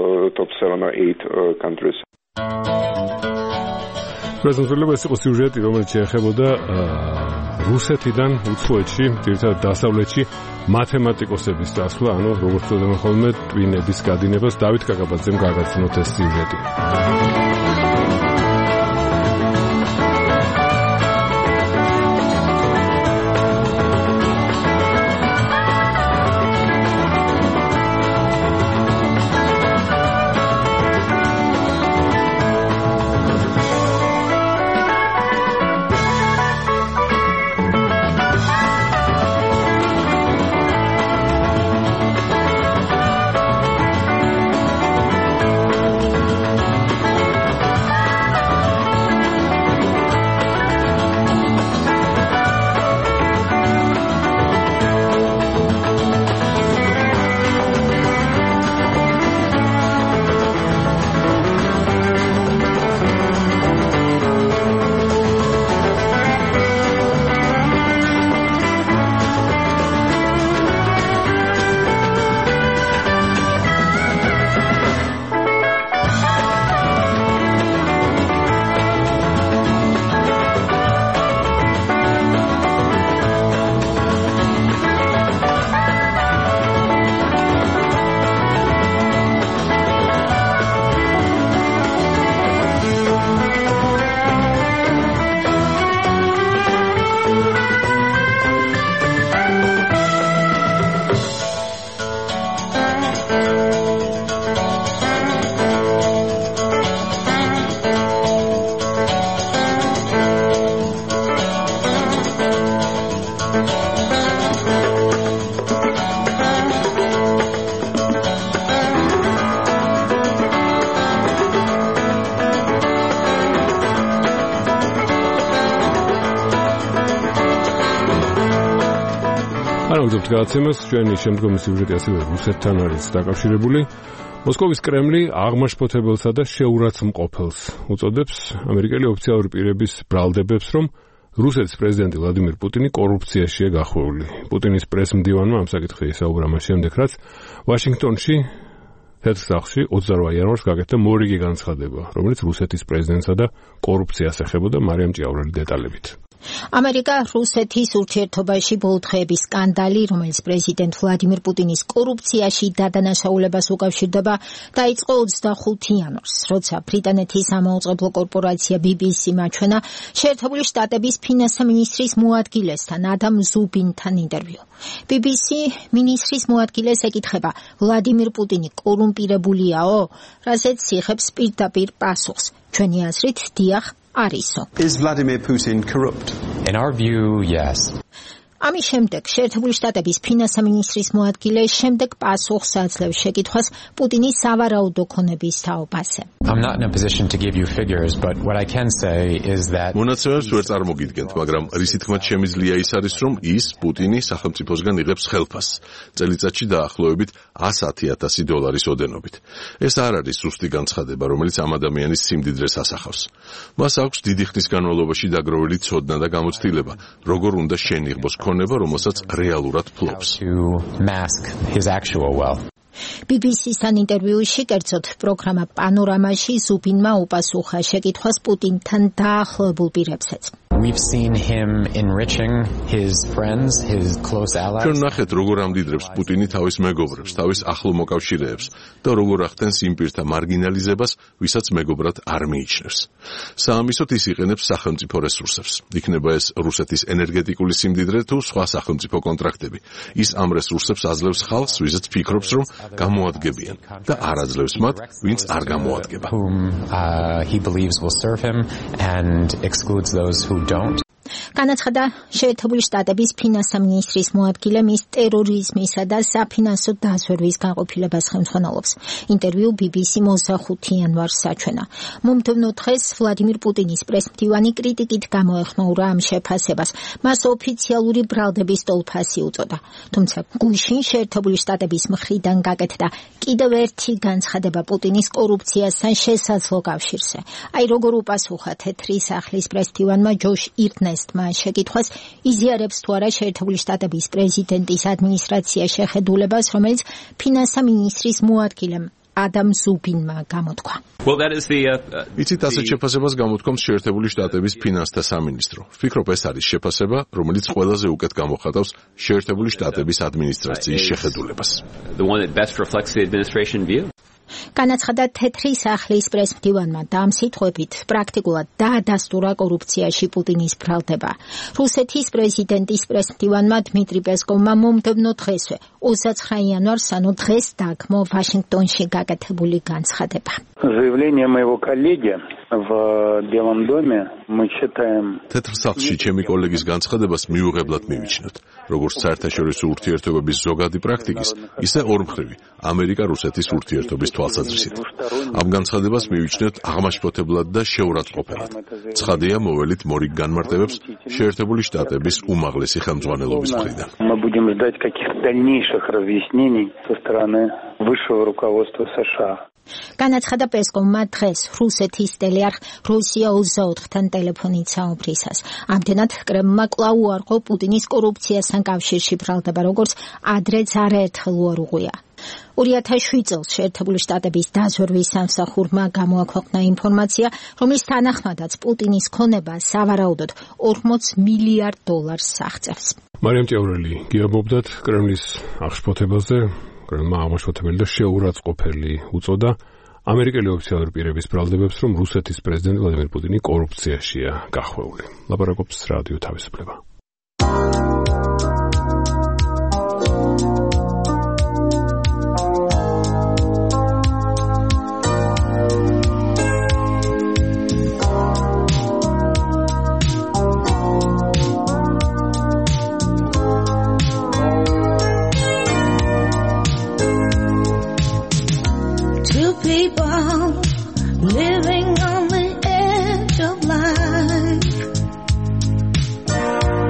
პრეზენტულება ეს იყო სიუჟეტი, რომელიც შეეხებოდა რუსეთიდან უცხოეთში, ძირითადად დასავლეთში მათემატიკოსების წასვლა, ანუ როგორც წოდდება ხოლმე ტვინების გადინებას. დავით კაკაბაძემ გაგაცნოთ ეს სიუჟეტი. განაგრძობთ გადაცემას, ჩვენი შემდგომი სიუჟეტი ასევე რუსეთთან არის დაკავშირებული. მოსკოვის კრემლი აღმაშფოთებელსა და შეურაცხმყოფელს უწოდებს ამერიკელი ოფიციალური პირების ბრალდებებს, რომ რუსეთის პრეზიდენტი ვლადიმირ პუტინი კორუფციაშია გახვეული. პუტინის პრესმდივანმა ამ საკითხზე ისაუბრა მას შემდეგ, რაც ვაშინგტონში თეთრ სახლში ოცდარვა იანვარს გაკეთდა მორიგი განცხადება, რომელიც რუსეთის პრეზიდენტსა და კორუფციას ეხებოდა. მარიამ ჭიაურელი დეტალებით. ამერიკა რუსეთის ურთიერთობაში ბოლო დღეების სკანდალი, რომელიც პრეზიდენტ ვლადიმირ პუტინის კორუფციაში დადანაშაულებას უკავშირდება, დაიწყო ოცდახუთი იანვარს, როცა ბრიტანეთის სამაუწყებლო კორპორაცია ბი ბი სი მაჩვენა შეერთებული შტატების ფინანსთა მინისტრის მოადგილესთან ადამ ზუბინთან ინტერვიუ. ბი ბი სი მინისტრის მოადგილეს ეკითხება, ვლადიმირ პუტინი კორუმპირებულიაო, რასაც იღებს პირდაპირ პასუხს. ჩვენი აზრით, დიახ, არისო. Is Vladimir Putin corrupt? In our view, yes. ამის შემდეგ შეერთებული შტატების ფინანსთა მინისტრის მოადგილე შემდეგ პასუხს აძლევს შეკითხვას პუტინის სავარაუდო ქონების თაობაზე. I'm not in a position to give you figures, but what I can say is that მონაცემებს ვერ წარმოგიდგენთ, მაგრამ რისი თქმაც შემიძლია ის არის, რომ ის პუტინი სახელმწიფოსგან იღებს ხელფასს. წელიწადში დაახლოებით ათი ათასი დოლარის ოდენობით. ეს არ არის ზუსტი განცხადება, რომელიც ამ ადამიანის სიმდიდრეს ასახავს. მას აქვს დიდი ხნის განმავლობაში დაგროვილი ცოდნა და გამოცდილება, როგორ უნდა შენიღბოს ქონება, რომელსაც რეალურად ფლობს. ბი ბი სი-სთან ინტერვიუში, კერძოდ პროგრამა პანორამაში, ზუბინმა უპასუხა შეკითხვას პუტინთან დაახლოებულ პირებსაც. We've seen him enriching his friends, his close allies. ჩვენ ნახეთ, როგორ ამდიდრებს პუტინი თავის მეგობრებს, თავის ახლო მოკავშირეებს და როგორ ახდენს იმ პირთა მარგინალიზებას, ვისაც მეგობრად არ მიიჩნევს. საამისოდ ის იყენებს სახელმწიფო რესურსებს. იქნება ეს რუსეთის ენერგეტიკული სიმდიდრე თუ სხვა სახელმწიფო კონტრაქტები. ის ამ რესურსებს აძლევს ხალხს, ვისაც ფიქრობს, რომ გამოადგებიან და არ აძლევს მათ, ვინც არ გამოადგება. Whom uh, he believes will serve him and excludes those who don't. განაცხადა შეერთებული შტატების ფინანსთა მინისტრის მოადგილე, მის ტერორიზმისა და საფინანსო დაზვერვის განყოფილებას ხელმძღვანელობს. ინტერვიუ ბი ბი სი ოცდახუთი იანვარს აჩვენა. მომდევნო დღეს ვლადიმირ პუტინის პრესმდივანი კრიტიკით გამოეხმაურა ამ შეფასებას. მას ოფიციალური ბრალდების ტოლფასი უწოდა. თუმცა გუშინ შეერთებული შტატების მხრიდან გაკეთდა კიდევ ერთი განცხადება პუტინის კორუფციასთან შესაძლო კავშირზე. აი როგორ უპასუხა თეთრი სახლის პრესმდივანმა ჯოშ ირნესტმა შეკითხვას, იზიარებს თუ არა შეერთებული შტატების პრეზიდენტის ადმინისტრაცია შეხედულებას, რომელიც ფინანსთა მინისტრის მოადგილემ ადამ ზუბინმა გამოთქვა. Well, that is the uh, იცით, ასეთ შეფასებას გამოთქვამს შეერთებული შტატების ფინანსთა სამინისტრო. ვფიქრობ, ეს არის შეფასება, რომელიც ყველაზე უკეთ გამოხატავს შეერთებული შტატების ადმინისტრაციის შეხედულებას. The one that best reflects the administration view. განაცხადა თეთრი სახლის პრესმდივანმა და ამ სიტყვებით პრაქტიკულად დაადასტურა კორუფციაში პუტინის ბრალდება. რუსეთის პრეზიდენტის პრესმდივანმა დმიტრი პესკოვმა მომდევნო დღესვე ოცდაცხრა იანვარს, ანუ დღეს დაგმო ვაშინგტონში გაკეთებული განცხადება. Заявление моего коллеги в Белом доме мы считаем. თეთრ სახლში ჩემი კოლეგის განცხადებას მიუღებლად მივიჩნევთ, როგორც საერთაშორისო ურთიერთობების ზოგადი პრაქტიკის, ისე ორმხრივი ამერიკა-რუსეთის ურთიერთობის თვალსაზრისით. ამ განცხადებას მივიჩნევთ აღმაშფოთებლად და შეურაცხყოფელად. ცხადია, მოველით მორიგ განმარტებებს შეერთებული შტატების უმაღლესი ხელმძღვანელობის მხრიდან. Мы будем ждать каких-то дальнейших разъяснений со стороны высшего руководства США. განაცხადა პესკოვმა დღეს რუსეთის ტელეარხ რუსია ოცდაოთხთან ტელეფონით საუბრისას. ამდენად კრემლმა კვლავ უარყო პუტინის კორუფციასთან კავშირში ბრალდება, როგორც ადრეც არაერთხელ უარუღია. ორი ათას შვიდ წელს შეერთებული შტატების დაზვერვის სამსახურმა გამოაქვეყნა ინფორმაცია, რომლის თანახმადაც პუტინის ქონება სავარაუდოდ ორმოც მილიარდ დოლარს აღწევს. მარიამ ჭიაურელი გიამბობდათ კრემლის აღშფოთებაზე. კრემლმა აღმაშფოთებელი და შეურაცხყოფელი უწოდა ამერიკელი ოფიციალური პირების ბრალდებებს, რომ რუსეთის პრეზიდენტი ვლადიმირ პუტინი კორუფციაშია გახვეული. ლაპარაკობს რადიო თავისუფლება. Living on the edge of life.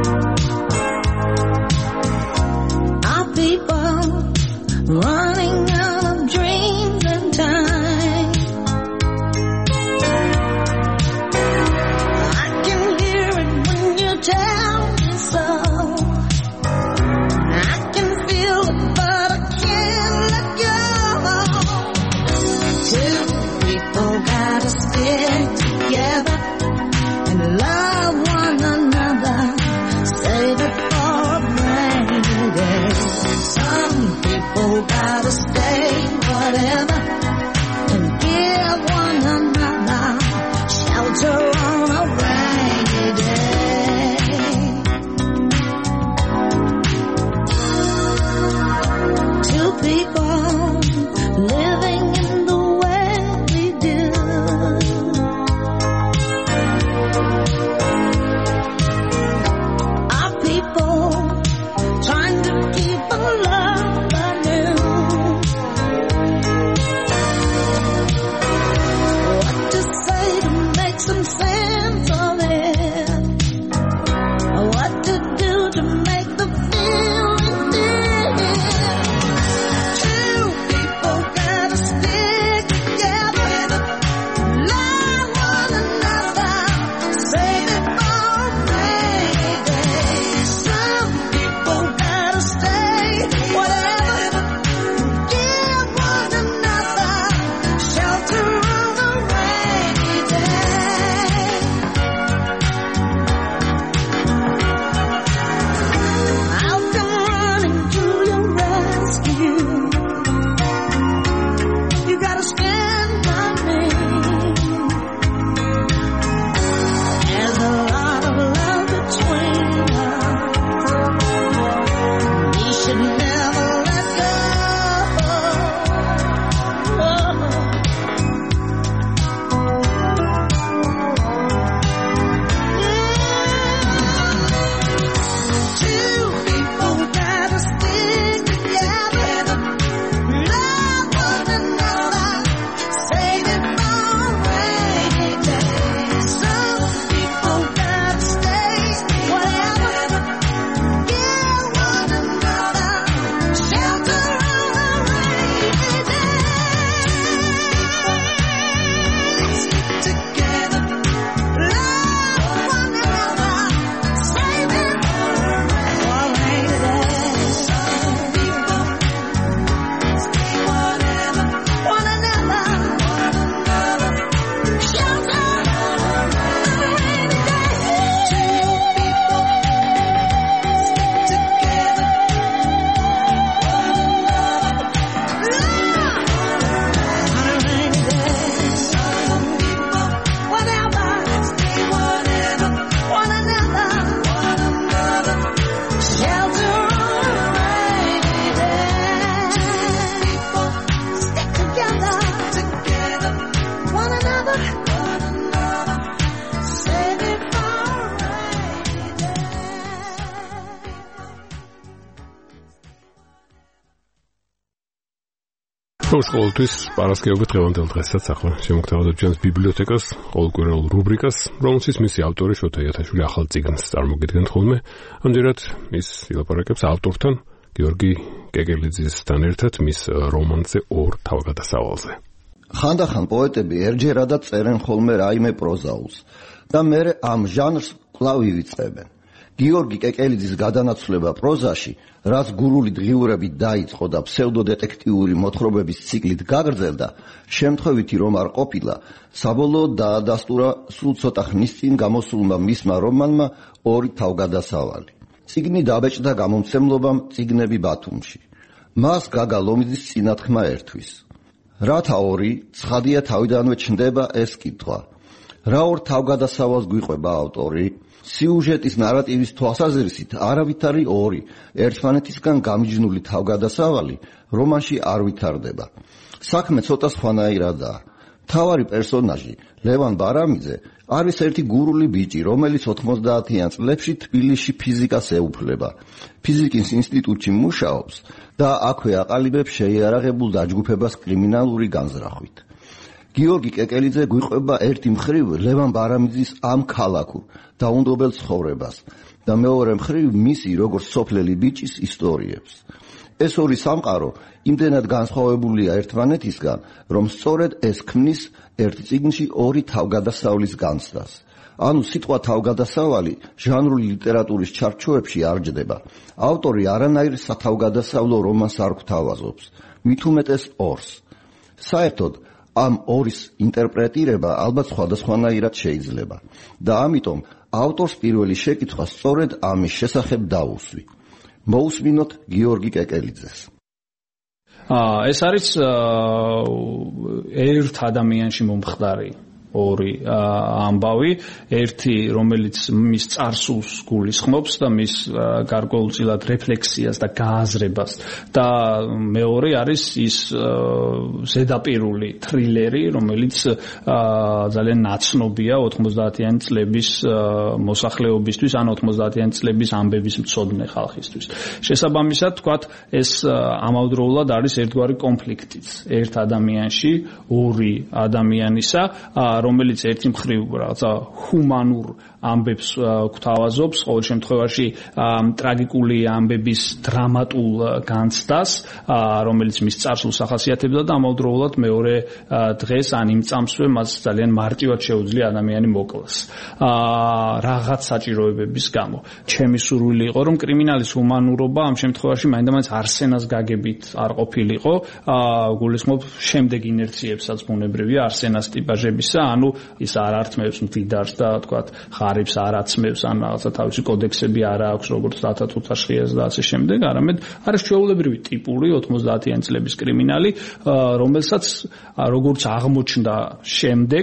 ყოველთვის პარასკევები დღევანდელ დღესაც ახლა შემოგთავაზებთ ჩვენს ბიბლიოთეკას, ყოველკვირეულ რუბრიკას, რომელშიც მისი ავტორი შოთა იათაშვილი ახალ წიგნს წარმოგიდგენთ ხოლმე. ამჯერად ის ილაპარაკებს ავტორთან, გიორგი კეკელიძესთან ერთად მის რომანზე ორ თავგადასავალზე. ხანდახან პოეტები ერჯერადად წერენ ხოლმე რაიმე პროზაულს და მერე ამ ჟანრს კვლავ ივიწყებენ. გიორგი კეკელიძის გადანაცვლება პროზაში, რაც გურული დღიურებით დაიწყო და ფსევდოდეტექტიური მოთხრობების ციკლით გაგრძელდა, შემთხვევითი რომ არ ყოფილა, საბოლოოდ დაადასტურა სულ ცოტა ხნის წინ გამოსულმა მისმა რომანმა ორი თავგადასავალი. წიგნი დაბეჭდა გამომცემლობამ წიგნები ბათუმში. მას გაგა ლომიძის წინათქმა ერთვის. რათა ორი, ცხადია თავიდანვე ჩნდება ეს კითხვა. რა ორ თავგადასავალს გვიყვება ავტორი? სიუჟეტის ნარატივის თვალსაზრისით არავითარი ორი ერთმანეთისგან გამიჯნული თავგადასავალი რომანში არ ვითარდება. საქმე ცოტა სხვანაირადაა. მთავარი პერსონაჟი ლევან ბარამიძე არის ერთი გურული ბიჭი, რომელიც ოთხმოცდაათიან წლებში თბილისში ფიზიკას ეუფლება. ფიზიკის ინსტიტუტში მუშაობს და აქვე აყალიბებს შეიარაღებულ დაჯგუფებას კრიმინალური განზრახვით. გიორგი კეკელიძე გვიყვება ერთი მხრივ ლევან ბარამიძის ამ ქალაქურ დაუნდობელ ცხოვრებას და მეორე მხრივ მისი როგორც სოფლელი ბიჭის ისტორიებს. ეს ორი სამყარო იმდენად განსხვავებულია ერთმანეთისგან, რომ სწორედ ეს ქმნის ერთ წიგნში ორი თავგადასავლის განცდას. ანუ სიტყვა თავგადასავალი ჟანრული ლიტერატურის ჩარჩოებში არ ჯდება. ავტორი არანაირ სათავგადასავლო რომანს არ გვთავაზობს, მით უმეტეს ორს. საერთოდ ამ ორის ინტერპრეტირება ალბათ სხვადასხვანაირად შეიძლება და ამიტომ ავტორს პირველი შეკითხვა სწორედ ამის შესახებ დაუსვი. მოусმინოთ გიორგი კეკელიძეს. აა ეს არის ერთ ადამიანში მომხდარი ორი ამბავი, ერთი რომელიც მის წარსულს გულისხმობს და მის გარკვეულწილად რეფლექსიას და გააზრებას და მეორე არის ის ზედაპირული თრილერი, რომელიც ძალიან ნაცნობია ოცდაათიანი წლების მოსახლეობისთვის ან ოცდაათიანი წლების ამბების მცოდნე ხალხისთვის. შესაბამისად, თქვათ, ეს ამავდროულად არის ერთგვარი კონფლიქტიც ერთ ადამიანში, ორი ადამიანისა, რომელიც ერთი მხრივ რაღაცა ჰუმანურ ამბებს გვთავაზობს, ყოველ შემთხვევაში ტრაგიკული ამბების დრამატულ განცდას, რომელიც მის წარსულს ახასიათებდა და ამავდროულად მეორე დღეს ან იმ წამსვე მას ძალიან მარტივად შეუძლია ადამიანი მოკლას. რაღაც საჭიროებების გამო. ჩემი სურვილი იყო, რომ კრიმინალის ჰუმანურობა ამ შემთხვევაში მაინდამაინც არსენას გაგებით არ ყოფილიყო, გულისხმობ შემდეგ ინერციებსაც ბუნებრივია არსენას ტიპაჟებისა, ანუ ის არ ართმევს მდიდარს და თქვათ ღარიბს არ აცმევს, ან რაღაცა თავისი კოდექსები არ აქვს, როგორც დათათუთაშხიას და ასე შემდეგ, არამედ არის ჩვეულებრივი ტიპური ოცდაათიანი წლების კრიმინალი, რომელსაც როგორც აღმოჩნდა შემდეგ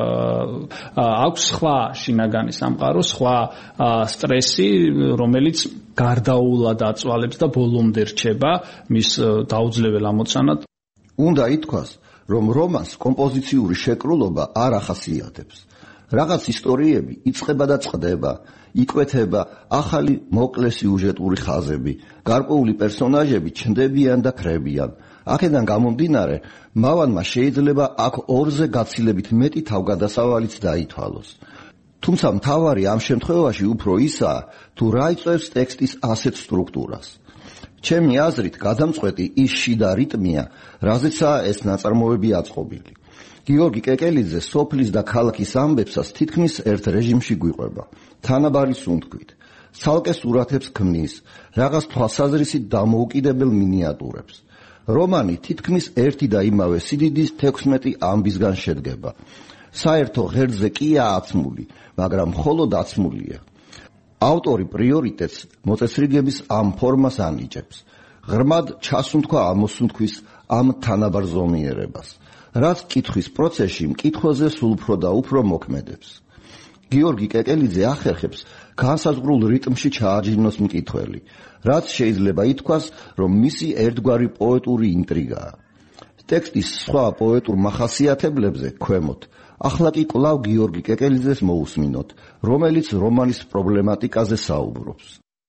აქვს სხვა შინაგანი სამყარო, სხვა სტრესი, რომელიც გარდაულად აწვალებს და ბოლომდე რჩება მის დაუძლებელ ამოცანად. უნდა ითქვას, რომ რომანს კომპოზიციური შეკრულობა არ ახასიათებს. რაღაც ისტორიები იწყება და წყდება, იკვეთება ახალი მოკლე სიუჟეტური ხაზები, გარკვეული პერსონაჟები ჩნდებიან და ქრებიან. აქედან გამომდინარე, მავანმა შეიძლება აქ ორზე გაცილებით მეტი თავგადასავალიც დაითვალოს. თუმცა მთავარი ამ შემთხვევაში უფრო ისაა, თუ რა იწვევს ტექსტის ასეთ სტრუქტურას. ჩემი აზრით, გადამწყვეტი ის შიდა რიტმია, რაზეცაა ეს ნაწარმოები აწყობილი. გიორგი კეკელიძე სოფლის და ქალაქის ამბებსაც თითქმის ერთ რეჟიმში გვიყვება, თანაბარი სუნთქვით. ცალკე სურათებს ქმნის, რაღაც თვალსაზრისით დამოუკიდებელ მინიატურებს. რომანი თითქმის ერთი და იმავე სიდიდის თექვსმეტი ამბისგან შედგება. საერთო ღერძზე კია აცმული, მაგრამ მხოლოდ აცმულია. ავტორი პრიორიტეტს მოწესრიგების ამ ფორმას ანიჭებს. ღრმად ჩასუნთქვა ამოსუნთქვის ამ თანაბარ ზომიერებას, რაც კითხვის პროცესში მკითხვაზე სულ უფრო და უფრო მოქმედებს. გიორგი კეკელიძე ახერხებს განსაზღვრულ რიტმში ჩააჯინოს მკითხველი, რაც შეიძლება ითქვას, რომ მისი ერთგვარი პოეტური ინტრიგაა. ტექსტის სხვა პოეტურ მახასიათებლებზე ქვემოთ ახლა კი კვლავ გიორგი კეკელიძეს მოусმინოთ, რომელიც რომანის პრობლემატიკაზე საუბრობს.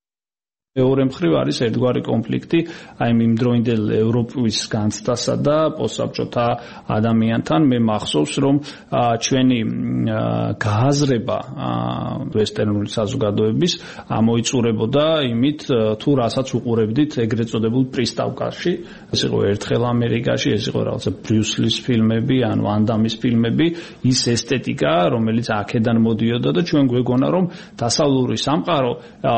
მეორე მხრივ არის ერთგვარი კონფლიქტი აი მიმდროინდელ ევროპის განცდასა და პოსტსაბჭოთა ადამიანთან. მე მახსოვს, რომ ჩვენი გააზრება ვესტერნული საზოგადოების ამოიწურებოდა იმით, თუ რასაც უყურებდით ეგრეთ წოდებულ პრისტავკაში. ეს იყო ერთხელ ამერიკაში, ეს იყო რაღაცა ბრიუს ლის ფილმები, ან ვან დამის ფილმები, ის ესთეტიკა, რომელიც აქედან მოდიოდა და ჩვენ გვეგონა, რომ დასავლური სამყარო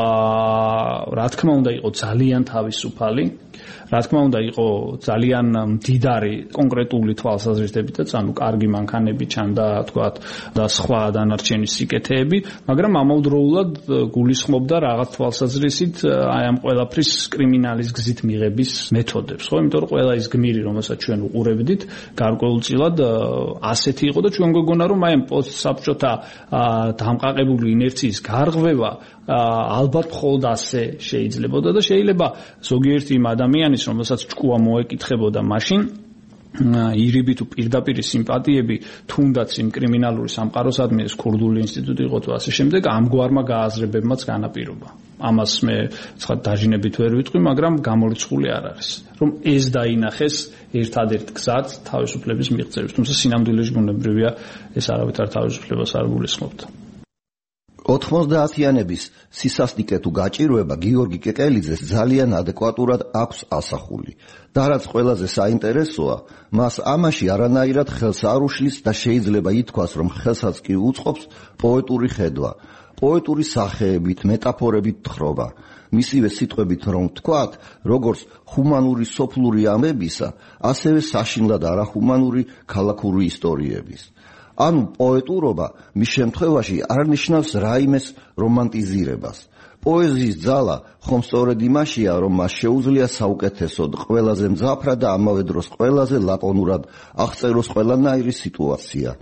რა თქმა უნდა იყო ძალიან თავისუფალი, რა თქმა უნდა იყო ძალიან მდიდარი კონკრეტული თვალსაზრისითებითაც, ანუ კარგი მანქანები ჩანდა, თქვათ, და სხვა დანარჩენი სიკეთეები, მაგრამ ამავდროულად გულისხმობდა რაღაც თვალსაზრისით აი ამ ყველაფრის კრიმინალის გზით მიღების მეთოდებს, ხო? იმიტომ რომ ყველა ის გმირი, რომელსაც ჩვენ უყურებდით, გარკვეულწილად ასეთი იყო და ჩვენ გვეგონა, რომ აი ამ პოსტსაბჭოთა დამყაყებული ინერციის გარღვევა ალბათ მხოლოდ ასე შეიძლებოდა და შეიძლება ზოგიერთი იმ ადამიანის, რომელსაც ჭკუა მოეკითხებოდა მაშინ ირიბი თუ პირდაპირი სიმპათიები თუნდაც იმ კრიმინალური სამყაროსადმი, ეს ქურდული ინსტიტუტი იყო თუ ასე შემდეგ, ამგვარმა გააზრებებმაც განაპირობა. ამას მე ცხად დაჟინებით ვერ ვიტყვი, მაგრამ გამორიცხული არ არის, რომ ეს დაინახეს ერთადერთ გზად თავისუფლების მიღწევის. თუმცა სინამდვილეში ბუნებრივია ეს არავითარ თავისუფლებას არ გულისხმობდა. ოცდაათიანების სისასტიკე თუ გაჭირვება გიორგი კეკელიძეს ძალიან ადეკვატურად აქვს ასახული და რაც ყველაზე საინტერესოა, მას ამაში არანაირად ხელს არ უშლის და შეიძლება ითქვას, რომ ხელსაც კი უწყობს პოეტური ხედვა, პოეტური სახეებით, მეტაფორებით თხრობა. მისივე სიტყვებით რომ ვთქვათ, როგორც ჰუმანური სოფლური ამბებისა, ასევე საშინლად არახუმანური ქალაქური ისტორიების. ანუ პოეტურობა მის შემთხვევაში არ ნიშნავს რაიმეს რომანტიზირებას. პოეზიის ძალა ხომ სწორედ იმაშია, რომ მას შეუძლია საუკეთესოდ, ყველაზე მძაფრად და ამავე დროს ყველაზე ლაკონურად აღწეროს ყველანაირი სიტუაცია.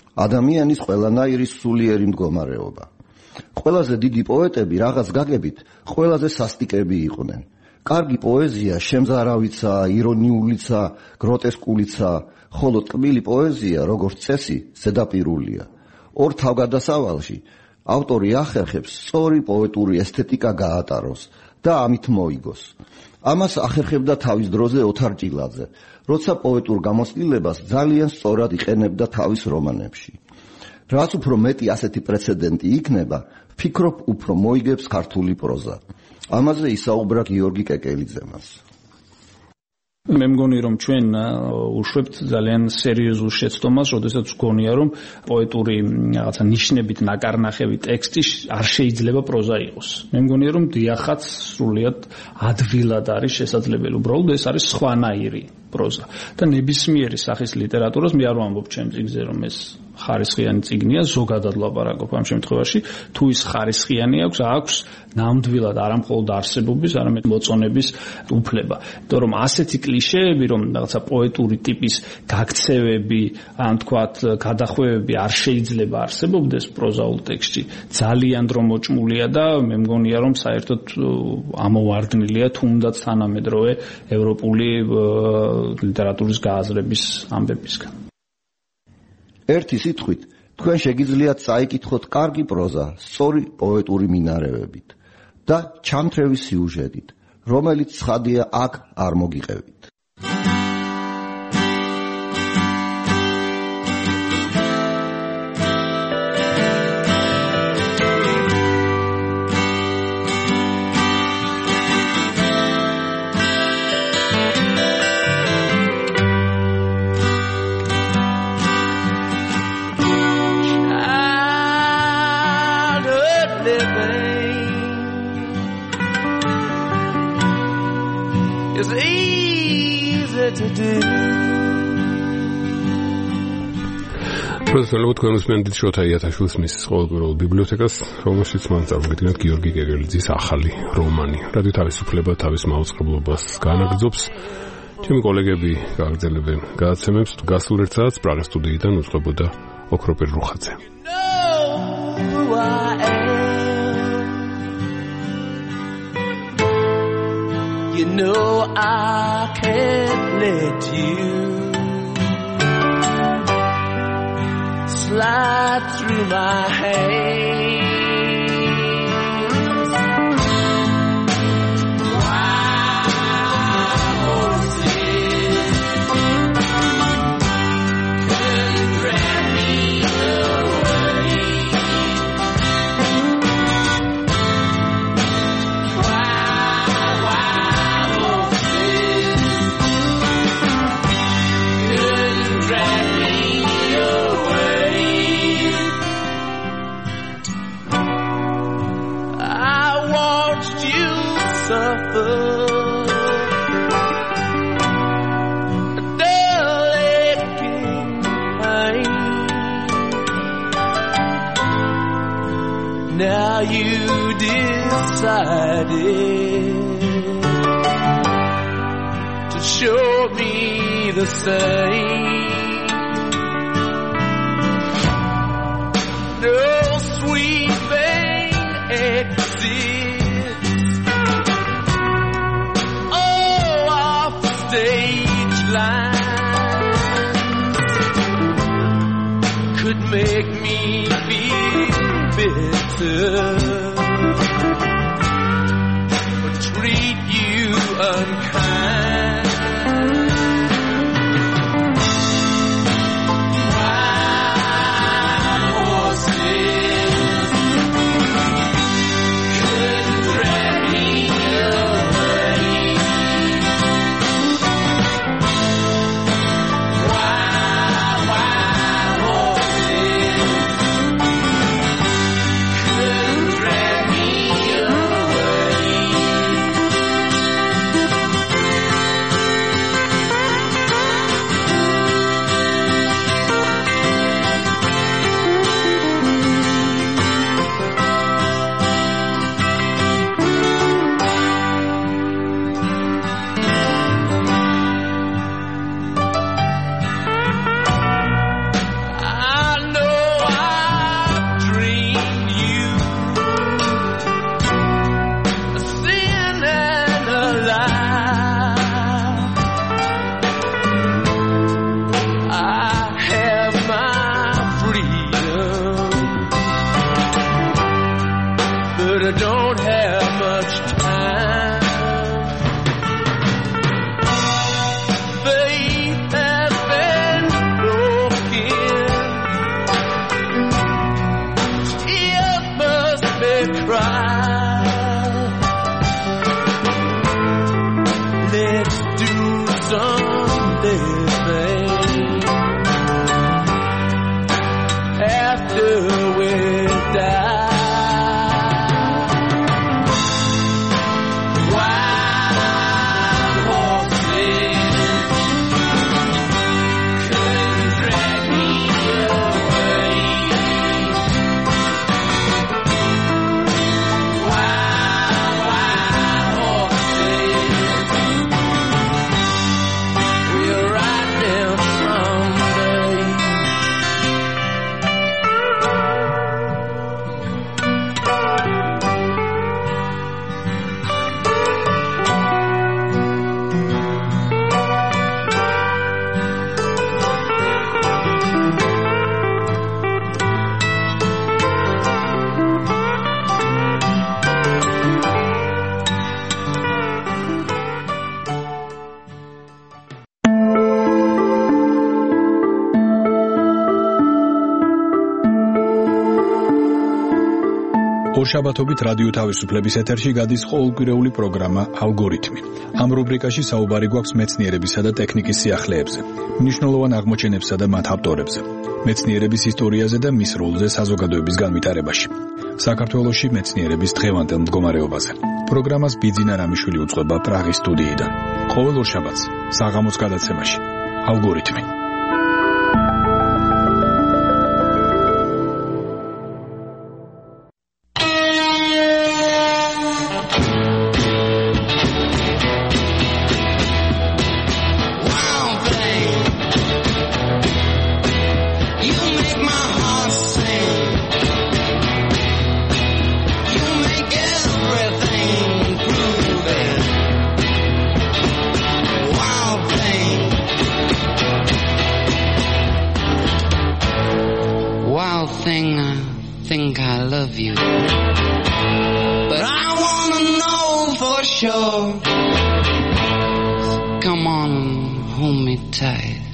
ადამიანის ყველანაირი სულიერი მდგომარეობა. ყველაზე დიდი პოეტები რაღაც გაგებით ყველაზე სასტიკები იყვნენ. კარგი პოეზია შემზარავიცა, ირონიულიცა, გროტესკულიცა, ხოლო ტკბილი პოეზია, როგორც წესი, ზედაპირულია. ორ თავგადასავალში ავტორი ახერხებს სწორი პოეტური ესთეტიკა გაატაროს და ამით მოიგოს. ამას ახერხებდა თავის დროზე ოთარ ჭილაძე, როცა პოეტურ გამოცდილებას ძალიან სწორად იყენებდა თავის რომანებში. რაც უფრო მეტი ასეთი პრეცედენტი იქნება, ვფიქრობ, უფრო მოიგებს ქართული პროზა. ამაზე ისაუბრა გიორგი კეკელიძემას. მე მგონი რომ ჩვენ უშვებთ ძალიან სერიოზულ შეცდომას, როდესაც ვგონია რომ პოეტური რაღაცა ნიშნებით ნაკარნახევი ტექსტი არ შეიძლება პროზა იყოს. მე მგონია რომ დიახაც სრულიად ადვილად არის შესაძლებელი, უბრალოდ ეს არის სხვანაირი პროზა და ნებისმიერი სახის ლიტერატურას მე არ ვამბობ ჩემ წიგნზე რომ ეს ხარისხიანი წიგნია, ზოგადად ლაპარაკობ ამ შემთხვევაში, თუ ის ხარისხიანი აქვს, აქვს ნამდვილად არამხოლოდ არსებობის, არამედ მოწონების უფლება. იმიტომ რომ ასეთი კლიშეები, რომ რაღაცა პოეტური ტიპის გაქცევები, ან თქვათ, გადახვევები არ შეიძლება არსებობდეს პროზაულ ტექსტში, ძალიან დრო მოჭმულია და მე მგონია რომ საერთოდ ამოვარდნილია თუნდაც თანამედროვე ევროპული ლიტერატურის გააზრების ამბებისგან. ერთი სიტყვით, თქვენ შეგიძლიათ წაიკითხოთ კარგი პროზა, სწორი პოეტური მინარევებით და ჩამთრევი სიუჟეტით, რომელიც ცხადია აქ არ მოგიყევით. პროფესორ თქვენ უსმენთ შოთა იათაშვილის მისის ყოველკვირეულ ბიბლიოთეკას, რომელშიც მან წარუდგინეთ გიორგი კეკელიძის ახალი რომანი. რადიო თავისუფლება თავის მაუწყებლობას განაგრძობს. ჩემი კოლეგები გააგრძელებენ გადაცემებს. გასულ ერთ საათს პრაღის სტუდიიდან უწყებოდა ოქროპირ რუხაძე. You know I can't let you slide through my hands. Now you decided to show me the same. No sweet thing exists. Oh, off the stage lines could make me feel bitter, or treat you unkind. Wild horses couldn't drag me away. Wild, wild horses couldn't შაბათობით რადიო თავისუფლების ეთერში გადის ყოველკვირეული პროგრამა ალგორითმი. ამ რუბრიკაში საუბარი გვაქვს მეცნიერებისა და ტექნიკის სიახლეებზე, მნიშვნელოვან აღმოჩენებსა და მათ ავტორებზე, მეცნიერების ისტორიაზე და მის როლზე საზოგადოების განვითარებაში. საქართველოში მეცნიერების დღევანდელ მდგომარეობაზე. პროგრამას ბიძინა რამიშვილი უწყება პრაღის სტუდიიდან. ყოველ ორშაბათს საღამოს გადაცემაში ალგორითმი. Come on, hold me tight.